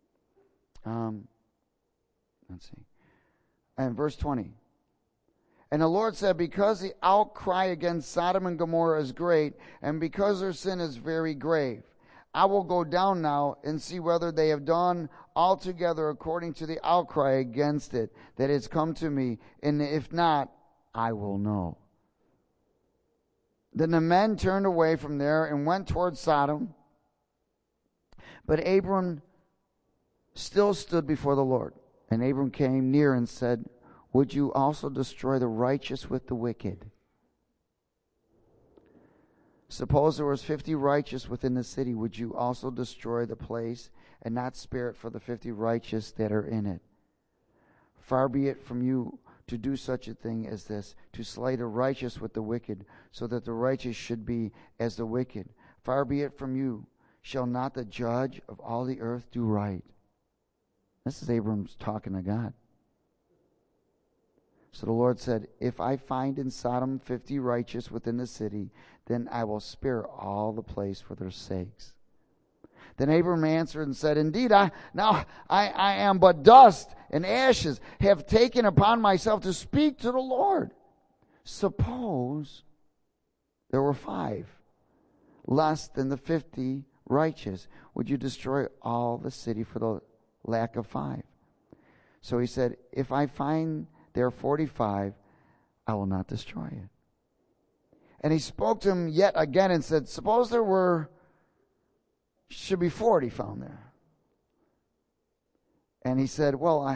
Let's see. And verse 20. And the Lord said, because the outcry against Sodom and Gomorrah is great, and because their sin is very grave, I will go down now and see whether they have done altogether according to the outcry against it that has come to me, and if not, I will know. Then the men turned away from there and went toward Sodom. But Abram still stood before the Lord. And Abram came near and said, would you also destroy the righteous with the wicked? Suppose there was 50 righteous within the city. Would you also destroy the place and not spare it for the 50 righteous that are in it? Far be it from you to do such a thing as this, to slay the righteous with the wicked, so that the righteous should be as the wicked. Far be it from you. Shall not the judge of all the earth do right? This is Abram's talking to God. So the Lord said, if I find in Sodom 50 righteous within the city, then I will spare all the place for their sakes. Then Abram answered and said, indeed, I am but dust and ashes, have taken upon myself to speak to the Lord. Suppose there were 5 less than the 50 righteous. Would you destroy all the city for the lack of 5? So he said, if I find there are 45, I will not destroy it. And he spoke to him yet again and said, suppose there should be 40 found there. And he said, well,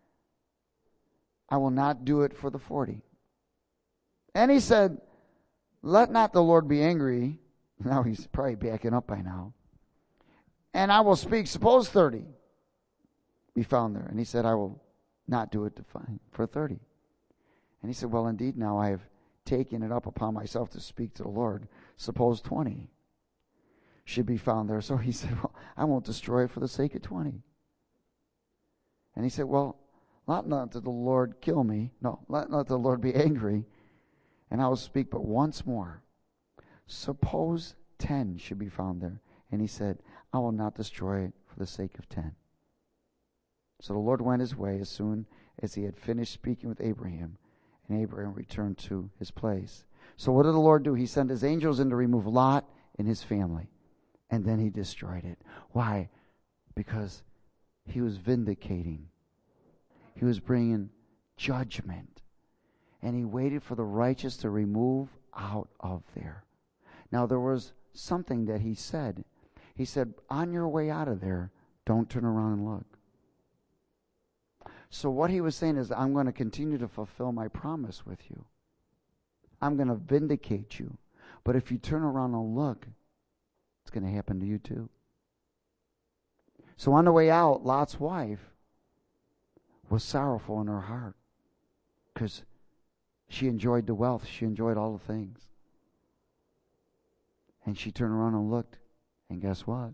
I will not do it for the 40. And he said, let not the Lord be angry. Now he's probably backing up by now. And I will speak, suppose 30 be found there. And he said, I will not do it for 30. And he said, well, indeed, now I have taken it up upon myself to speak to the Lord. Suppose 20 should be found there. So he said, well, I won't destroy it for the sake of 20. And he said, well, not that the Lord kill me. No, let not the Lord be angry. And I will speak but once more. Suppose 10 should be found there. And he said, I will not destroy it for the sake of 10. So the Lord went his way as soon as he had finished speaking with Abraham, and Abraham returned to his place. So what did the Lord do? He sent his angels in to remove Lot and his family, and then he destroyed it. Why? Because he was vindicating. He was bringing judgment, and he waited for the righteous to remove out of there. Now there was something that he said. He said, on your way out of there, don't turn around and look. So what he was saying is, I'm going to continue to fulfill my promise with you. I'm going to vindicate you. But if you turn around and look, it's going to happen to you too. So on the way out, Lot's wife was sorrowful in her heart because she enjoyed the wealth. She enjoyed all the things. And she turned around and looked, and guess what?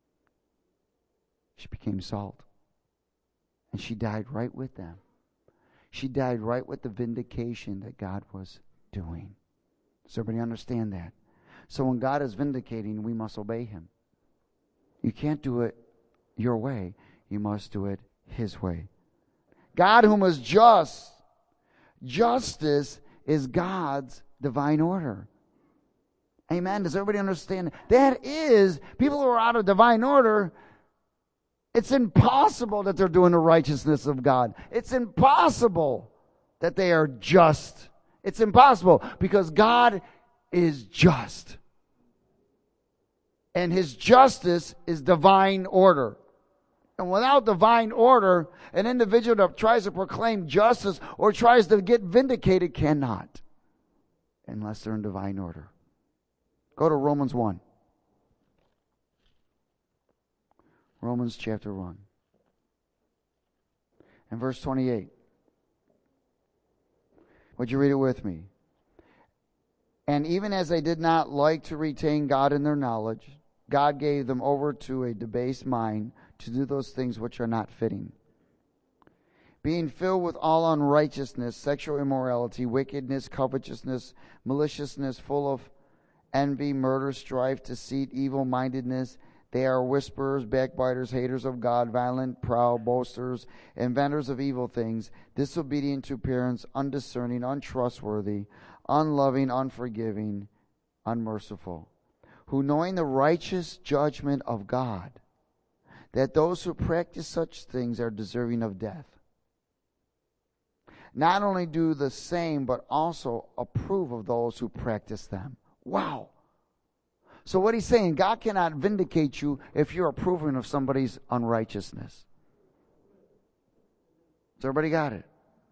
She became salt. And she died right with them. She died right with the vindication that God was doing. Does everybody understand that? So when God is vindicating, we must obey him. You can't do it your way. You must do it his way. God whom is just. Justice is God's divine order. Amen. Does everybody understand? That is, people who are out of divine order, it's impossible that they're doing the righteousness of God. It's impossible that they are just. It's impossible because God is just. And his justice is divine order. And without divine order, an individual that tries to proclaim justice or tries to get vindicated cannot, unless they're in divine order. Go to Romans 1. Romans chapter 1. And verse 28. Would you read it with me? And even as they did not like to retain God in their knowledge, God gave them over to a debased mind to do those things which are not fitting. Being filled with all unrighteousness, sexual immorality, wickedness, covetousness, maliciousness, full of envy, murder, strife, deceit, evil-mindedness. They are whisperers, backbiters, haters of God, violent, proud, boasters, inventors of evil things, disobedient to parents, undiscerning, untrustworthy, unloving, unforgiving, unmerciful, who knowing the righteous judgment of God, that those who practice such things are deserving of death, not only do the same, but also approve of those who practice them. Wow. So what he's saying, God cannot vindicate you if you're approving of somebody's unrighteousness. Has everybody got it?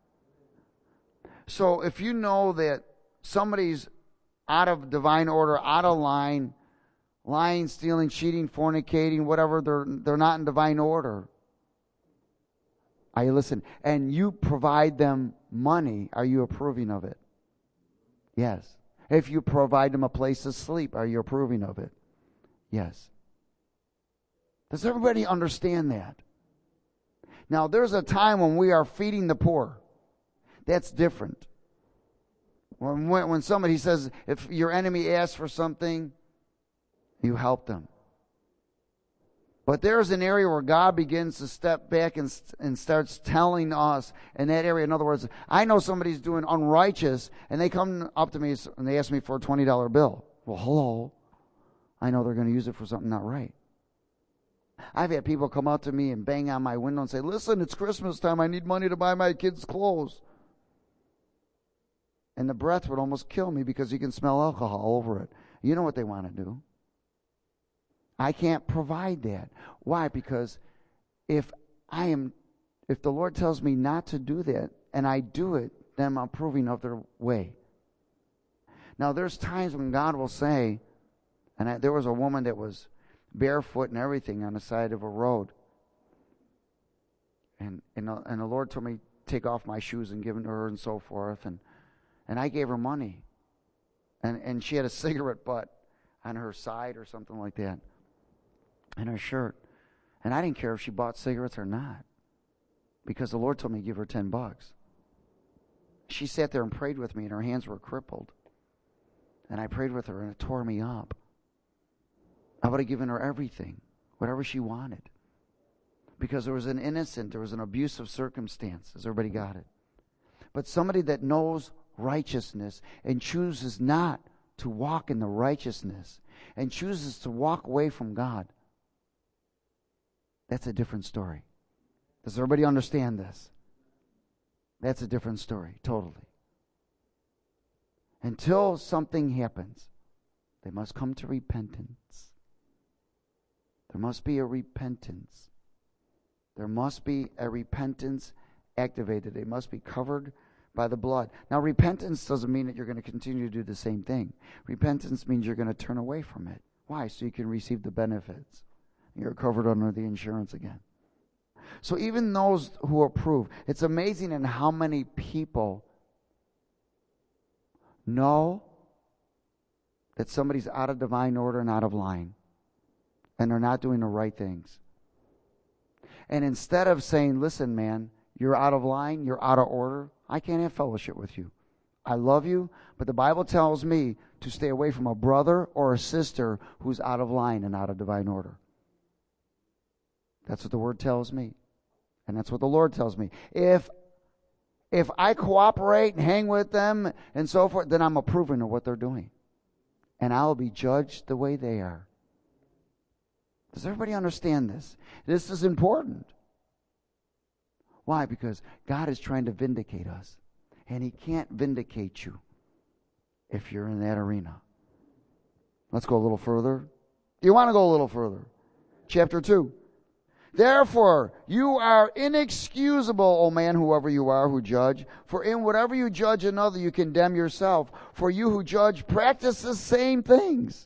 So if you know that somebody's out of divine order, out of line, lying, stealing, cheating, fornicating, whatever, they're not in divine order. Are you listening? And you provide them money, are you approving of it? Yes. If you provide them a place to sleep, are you approving of it? Yes. Does everybody understand that? Now, there's a time when we are feeding the poor. That's different. When somebody says, if your enemy asks for something, you help them. But there's an area where God begins to step back and starts telling us in that area. In other words, I know somebody's doing unrighteous, and they come up to me and they ask me for a $20 bill. Well, hello. I know they're going to use it for something not right. I've had people come up to me and bang on my window and say, listen, it's Christmas time. I need money to buy my kids' clothes. And the breath would almost kill me because you can smell alcohol over it. You know what they want to do. I can't provide that. Why? Because if the Lord tells me not to do that and I do it, then I'm approving of their way. Now, there's times when God will say, and there was a woman that was barefoot and everything on the side of a road. And the Lord told me to take off my shoes and give them to her and so forth. And I gave her money. And she had a cigarette butt on her side or something like that. And her shirt. And I didn't care if she bought cigarettes or not. Because the Lord told me to give her $10. She sat there and prayed with me and her hands were crippled. And I prayed with her and it tore me up. I would have given her everything. Whatever she wanted. Because there was there was an abusive circumstance. Has everybody got it? But somebody that knows righteousness and chooses not to walk in the righteousness and chooses to walk away from God, that's a different story. Does everybody understand this? That's a different story, totally. Until something happens, they must come to repentance. There must be a repentance. There must be a repentance activated. They must be covered by the blood. Now, repentance doesn't mean that you're going to continue to do the same thing. Repentance means you're going to turn away from it. Why? So you can receive the benefits. You're covered under the insurance again. So even those who approve, it's amazing in how many people know that somebody's out of divine order and out of line, and they're not doing the right things. And instead of saying, listen, man, you're out of line, you're out of order, I can't have fellowship with you. I love you, but the Bible tells me to stay away from a brother or a sister who's out of line and out of divine order. That's what the Word tells me. And that's what the Lord tells me. If I cooperate and hang with them and so forth, then I'm approving of what they're doing. And I'll be judged the way they are. Does everybody understand this? This is important. Why? Because God is trying to vindicate us. And He can't vindicate you if you're in that arena. Let's go a little further. Do you want to go a little further? Chapter 2. Therefore, you are inexcusable, O man, whoever you are who judge. For in whatever you judge another, you condemn yourself. For you who judge practice the same things.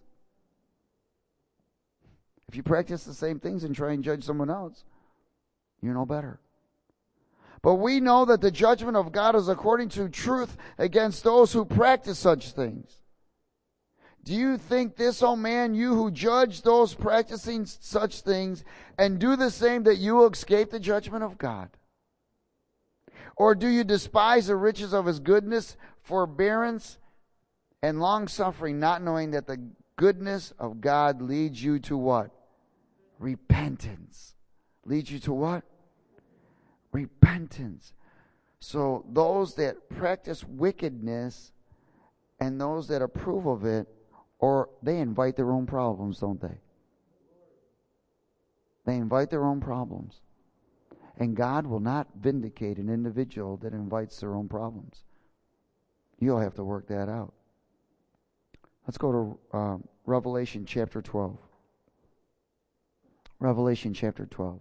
If you practice the same things and try and judge someone else, you're no better. But we know that the judgment of God is according to truth against those who practice such things. Do you think this, O man, you who judge those practicing such things and do the same, that you will escape the judgment of God? Or do you despise the riches of His goodness, forbearance, and long-suffering, not knowing that the goodness of God leads you to what? Repentance. Leads you to what? Repentance. So those that practice wickedness and those that approve of it, or they invite their own problems, don't they? They invite their own problems. And God will not vindicate an individual that invites their own problems. You'll have to work that out. Let's go to Revelation chapter 12. Revelation chapter 12.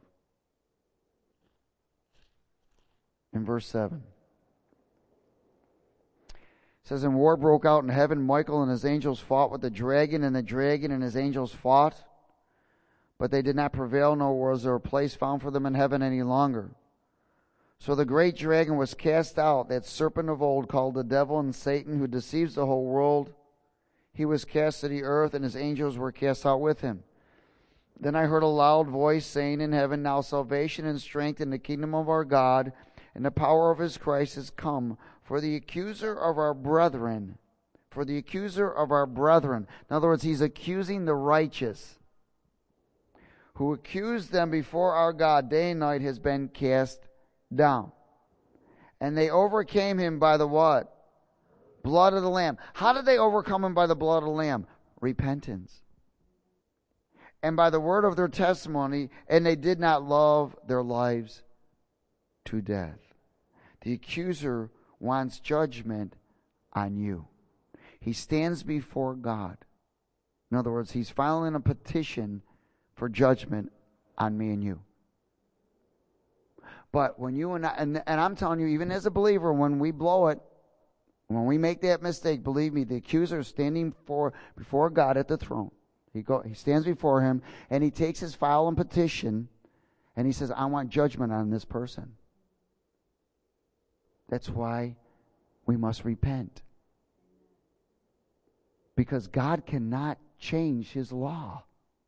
In verse 7. It says, and war broke out in heaven. Michael and his angels fought with the dragon, and the dragon and his angels fought. But they did not prevail, nor was there a place found for them in heaven any longer. So the great dragon was cast out, that serpent of old, called the devil and Satan, who deceives the whole world. He was cast to the earth, and his angels were cast out with him. Then I heard a loud voice saying in heaven, now salvation and strength in the kingdom of our God, and the power of his Christ is come. For the accuser of our brethren, in other words, he's accusing the righteous, who accused them before our God day and night, has been cast down. And they overcame him by the what? Blood of the Lamb. How did they overcome him by the blood of the Lamb? Repentance. And by the word of their testimony, and they did not love their lives to death. The accuser wants judgment on you. He stands before God. In other words, he's filing a petition for judgment on me and you. But when you and I, and I'm telling you, even as a believer, when we blow it, when we make that mistake, believe me, the accuser is standing before God at the throne. He stands before him, and he takes his file and petition, and he says, I want judgment on this person. That's why we must repent. Because God cannot change his law.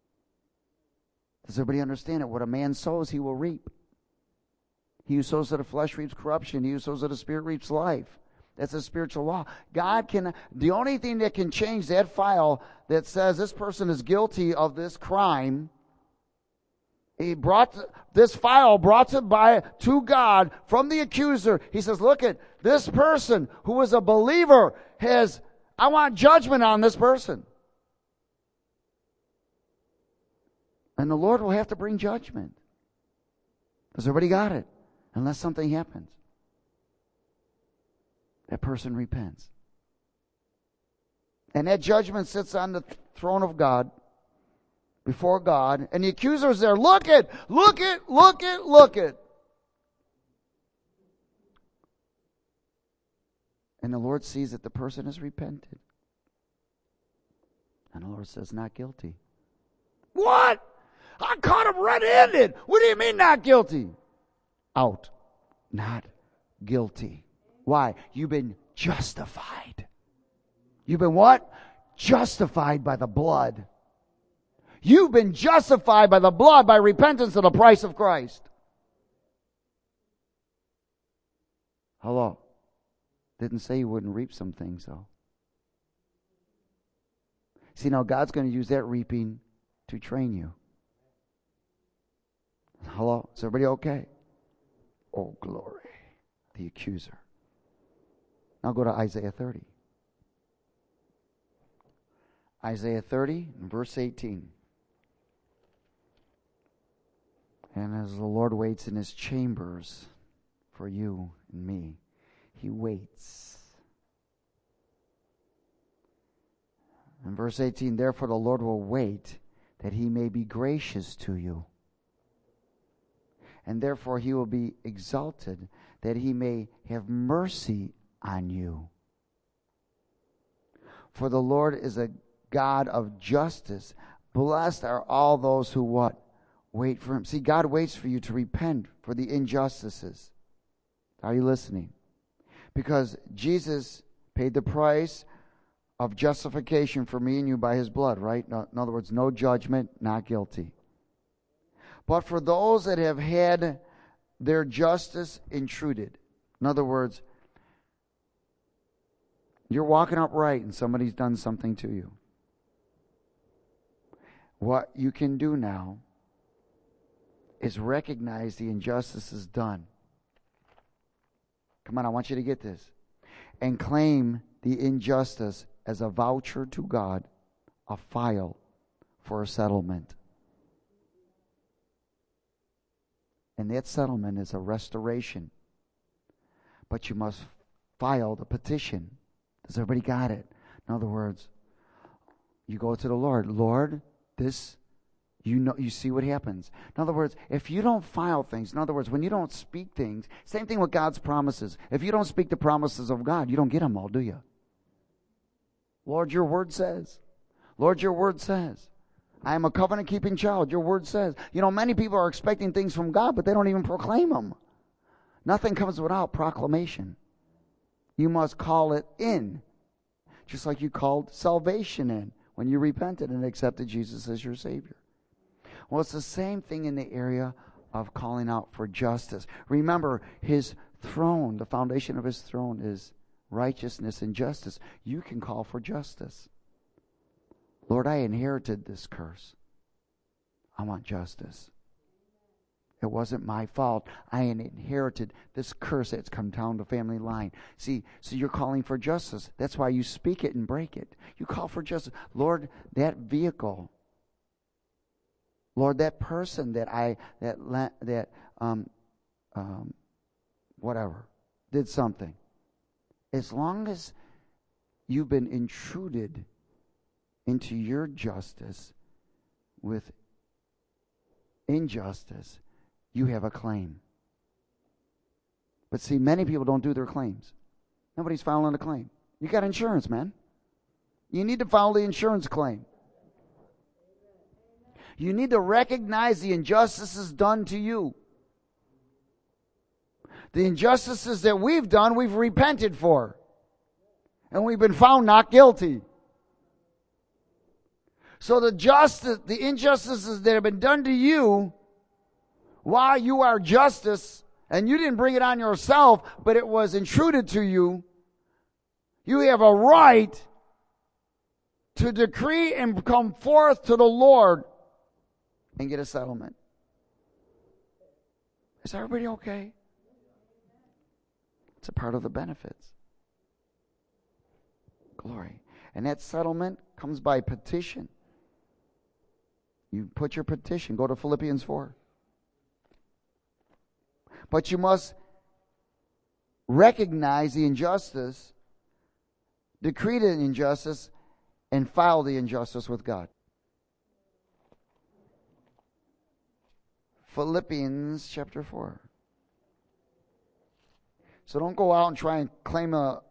Does everybody understand it? What a man sows, he will reap. He who sows to the flesh reaps corruption. He who sows to the spirit reaps life. That's a spiritual law. God can, the only thing that can change that file that says this person is guilty of this crime, he brought this file brought to God from the accuser. He says, look at this person who is a believer I want judgment on this person. And the Lord will have to bring judgment. Because everybody got it. Unless something happens. That person repents. And that judgment sits on the throne of God, before God, and the accuser is there. Look it. And the Lord sees that the person has repented. And the Lord says, not guilty. What? I caught him red-handed. What do you mean not guilty? Out. Not guilty. Why? You've been justified. You've been what? Justified by the blood. You've been justified by the blood, by repentance of the price of Christ. Hello. Didn't say you wouldn't reap some things, though. See, now God's going to use that reaping to train you. Hello? Is everybody okay? Oh, glory. The accuser. Now go to Isaiah 30. Isaiah 30, verse 18. And as the Lord waits in his chambers for you and me, he waits. In verse 18, therefore the Lord will wait that he may be gracious to you. And therefore he will be exalted that he may have mercy on you. For the Lord is a God of justice. Blessed are all those who what? Wait for him. See, God waits for you to repent for the injustices. Are you listening? Because Jesus paid the price of justification for me and you by his blood, right? In other words, no judgment, not guilty. But for those that have had their justice intruded, in other words, you're walking upright and somebody's done something to you. What you can do now is recognize the injustice is done. Come on, I want you to get this. And claim the injustice as a voucher to God, a file for a settlement. And that settlement is a restoration. But you must file the petition. Does everybody got it? In other words, You go to the Lord. Lord, this, you see what happens. In other words, if you don't file things, in other words, when you don't speak things, same thing with God's promises. If you don't speak the promises of God, you don't get them all, do you? Lord, your word says. Lord, your word says. I am a covenant-keeping child. Your word says. Many people are expecting things from God, but they don't even proclaim them. Nothing comes without proclamation. You must call it in, just like you called salvation in when you repented and accepted Jesus as your Savior. Well, it's the same thing in the area of calling out for justice. Remember, his throne, the foundation of his throne is righteousness and justice. You can call for justice. Lord, I inherited this curse. I want justice. It wasn't my fault. I inherited this curse that's come down the family line. See, so you're calling for justice. That's why you speak it and break it. You call for justice. Lord, that vehicle, Lord, that person whatever, did something. As long as you've been intruded into your justice with injustice, you have a claim. But see, many people don't do their claims. Nobody's filing a claim. You got insurance, man. You need to file the insurance claim. You need to recognize the injustices done to you. The injustices that we've done, we've repented for. And we've been found not guilty. So the injustices that have been done to you, while you are justice, and you didn't bring it on yourself, but it was intruded to you, you have a right to decree and come forth to the Lord and get a settlement. Is everybody okay? It's a part of the benefits. Glory. And that settlement comes by petition. You put your petition. Go to Philippians 4. But you must recognize the injustice, decree the injustice, and file the injustice with God. Philippians chapter 4. So don't go out and try and claim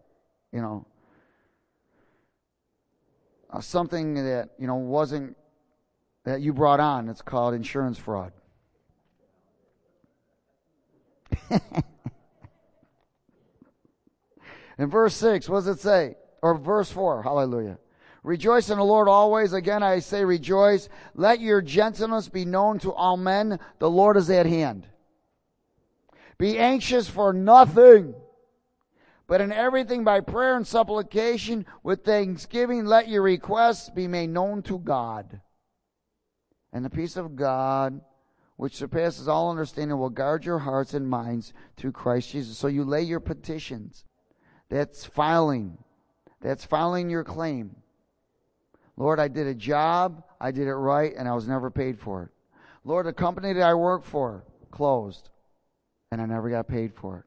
something that, wasn't, that you brought on. It's called insurance fraud. In verse 6, what does it say? Or verse 4, hallelujah. Rejoice in the Lord always. Again, I say rejoice. Let your gentleness be known to all men. The Lord is at hand. Be anxious for nothing, but in everything by prayer and supplication with thanksgiving, let your requests be made known to God. And the peace of God, which surpasses all understanding, will guard your hearts and minds through Christ Jesus. So you lay your petitions. That's filing. That's filing your claim. Lord, I did a job, I did it right, and I was never paid for it. Lord, the company that I work for closed, and I never got paid for it.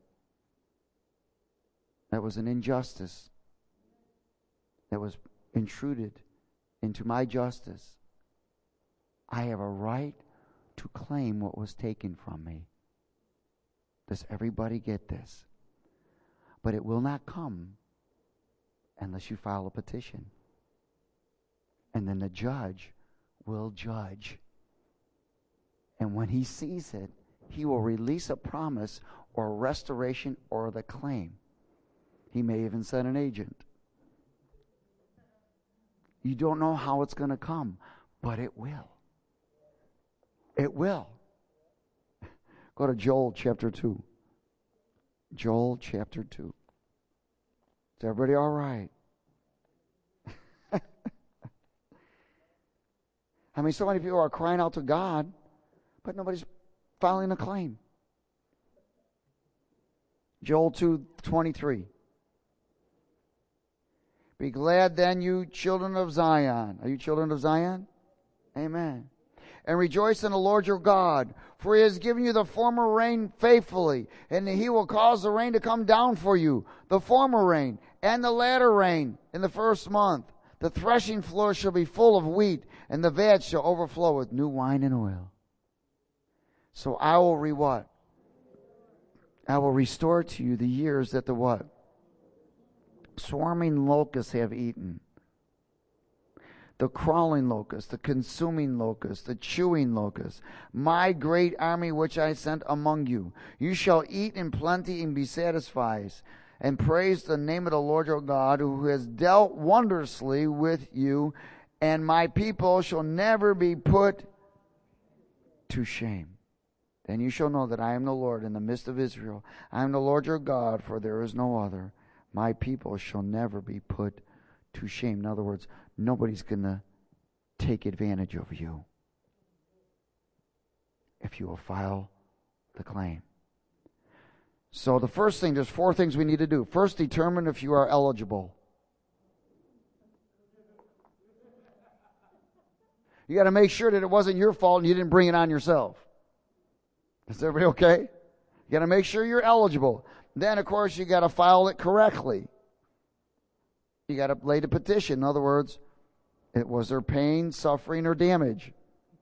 That was an injustice that was intruded into my justice. I have a right to claim what was taken from me. Does everybody get this? But it will not come unless you file a petition. And then the judge will judge. And when he sees it, he will release a promise or restoration or the claim. He may even send an agent. You don't know how it's going to come, but it will. It will. Go to Joel chapter 2. Joel chapter 2. Is everybody all right? I mean, so many people are crying out to God, but nobody's filing a claim. Joel 2:23. Be glad then, you children of Zion. Are you children of Zion? Amen. And rejoice in the Lord your God, for he has given you the former rain faithfully, and he will cause the rain to come down for you, the former rain and the latter rain in the first month, The threshing floor shall be full of wheat, and the vat shall overflow with new wine and oil. So I will what? I will restore to you the years that the what? Swarming locusts have eaten. The crawling locust, the consuming locust, the chewing locust, my great army which I sent among you. You shall eat in plenty and be satisfied, and praise the name of the Lord your God, who has dealt wondrously with you, and my people shall never be put to shame. Then you shall know that I am the Lord in the midst of Israel. I am the Lord your God, for there is no other. My people shall never be put to shame. In other words, nobody's going to take advantage of you if you will file the claim. So the first thing, there's 4 things we need to do. First, determine if you are eligible. You got to make sure that it wasn't your fault and you didn't bring it on yourself. Is everybody okay? You got to make sure you're eligible. Then, of course, you got to file it correctly. You got to lay the petition. In other words, was there pain, suffering, or damage?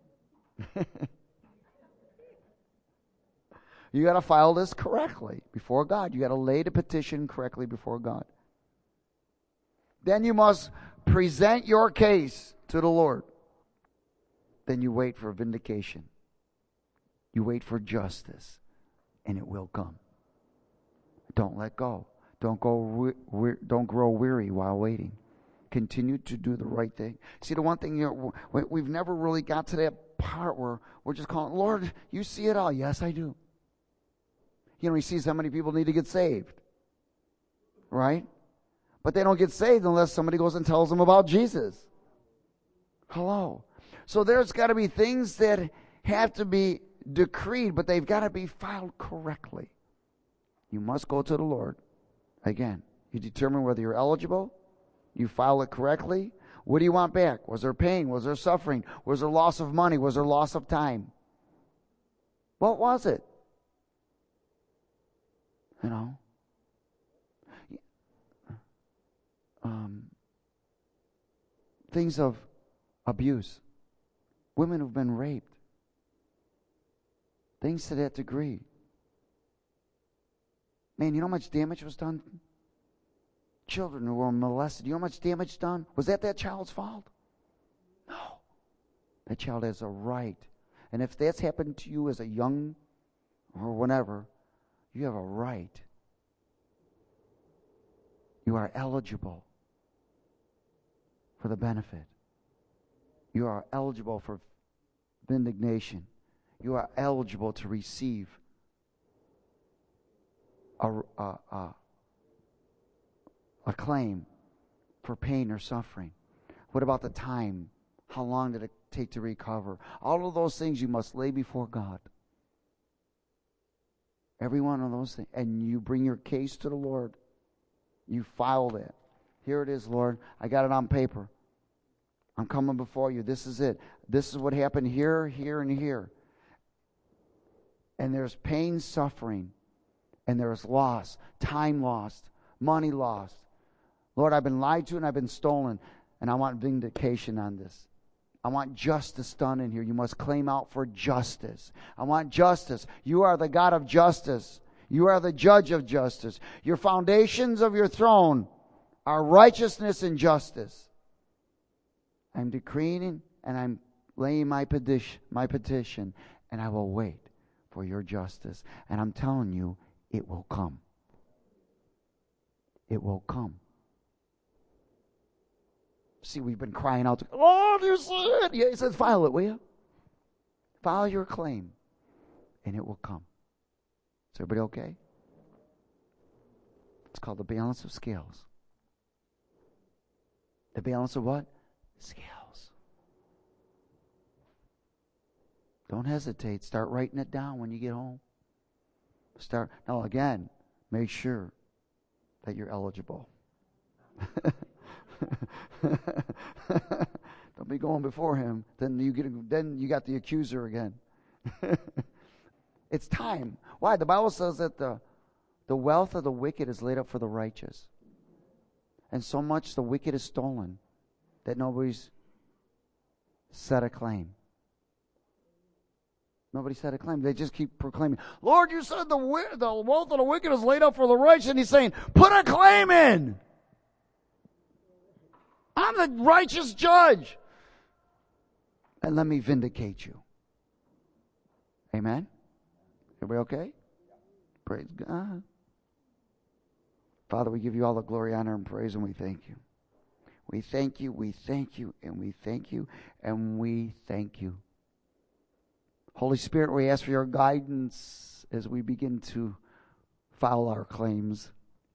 You got to file this correctly before God. You got to lay the petition correctly before God. Then you must present your case to the Lord. Then you wait for vindication. You wait for justice, and it will come. Don't let go. Don't grow weary while waiting. Continue to do the right thing. See, the one thing, we've never really got to that part where we're just calling, Lord, you see it all. Yes, I do. He sees how many people need to get saved. Right? But they don't get saved unless somebody goes and tells them about Jesus. Hello. So there's got to be things that have to be decreed, but they've got to be filed correctly. You must go to the Lord. Again, you determine whether you're eligible. You file it correctly. What do you want back? Was there pain? Was there suffering? Was there loss of money? Was there loss of time? What was it? Things of abuse. Women who've been raped. Things to that degree. Man, you know how much damage was done? Children who were molested. You know how much damage done? Was that child's fault? No. That child has a right. And if that's happened to you as a young or whatever, you have a right. You are eligible for the benefit. You are eligible for vindication. You are eligible to receive a claim for pain or suffering. What about the time? How long did it take to recover? All of those things you must lay before God. Every one of those things. And you bring your case to the Lord. You file that. Here it is, Lord. I got it on paper. I'm coming before you. This is it. This is what happened here, here, and here. And there's pain, suffering. And there's loss. Time lost. Money lost. Lord, I've been lied to and I've been stolen. And I want vindication on this. I want justice done in here. You must claim out for justice. I want justice. You are the God of justice. You are the judge of justice. Your foundations of your throne are righteousness and justice. I'm decreeing and I'm laying my petition, and I will wait for your justice. And I'm telling you, it will come. It will come. See, we've been crying out, Lord, you see it. Yeah, he says, file it, will you? File your claim, and it will come. Is everybody okay? It's called the balance of scales. The balance of what? Scales. Don't hesitate. Start writing it down when you get home. Now, again, make sure that you're eligible. Don't be going before him. Then you got the accuser again. It's time. Why? The Bible says that the wealth of the wicked is laid up for the righteous. And so much the wicked is stolen. that nobody's set a claim. Nobody said a claim. They just keep proclaiming, Lord, you said the wealth of the wicked is laid up for the righteous. And he's saying, put a claim in. I'm the righteous judge. And let me vindicate you. Amen? Everybody okay? Praise God. Father, we give you all the glory, honor, and praise, and we thank you. We thank you, we thank you, and we thank you, and we thank you. Holy Spirit, we ask for your guidance as we begin to file our claims.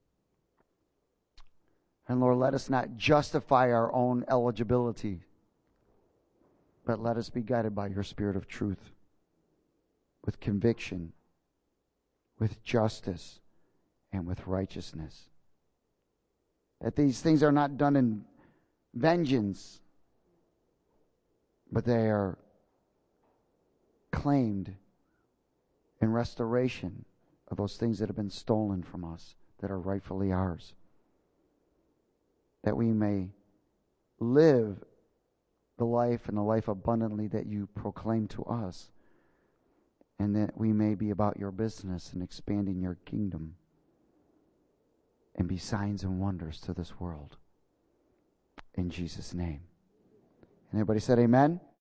And Lord, let us not justify our own eligibility, but let us be guided by your Spirit of truth, with conviction, with justice, and with righteousness. That these things are not done in vengeance, but they are claimed in restoration of those things that have been stolen from us, that are rightfully ours. That we may live the life and the life abundantly that you proclaim to us, and that we may be about your business and expanding your kingdom and be signs and wonders to this world. In Jesus' name. And everybody said amen?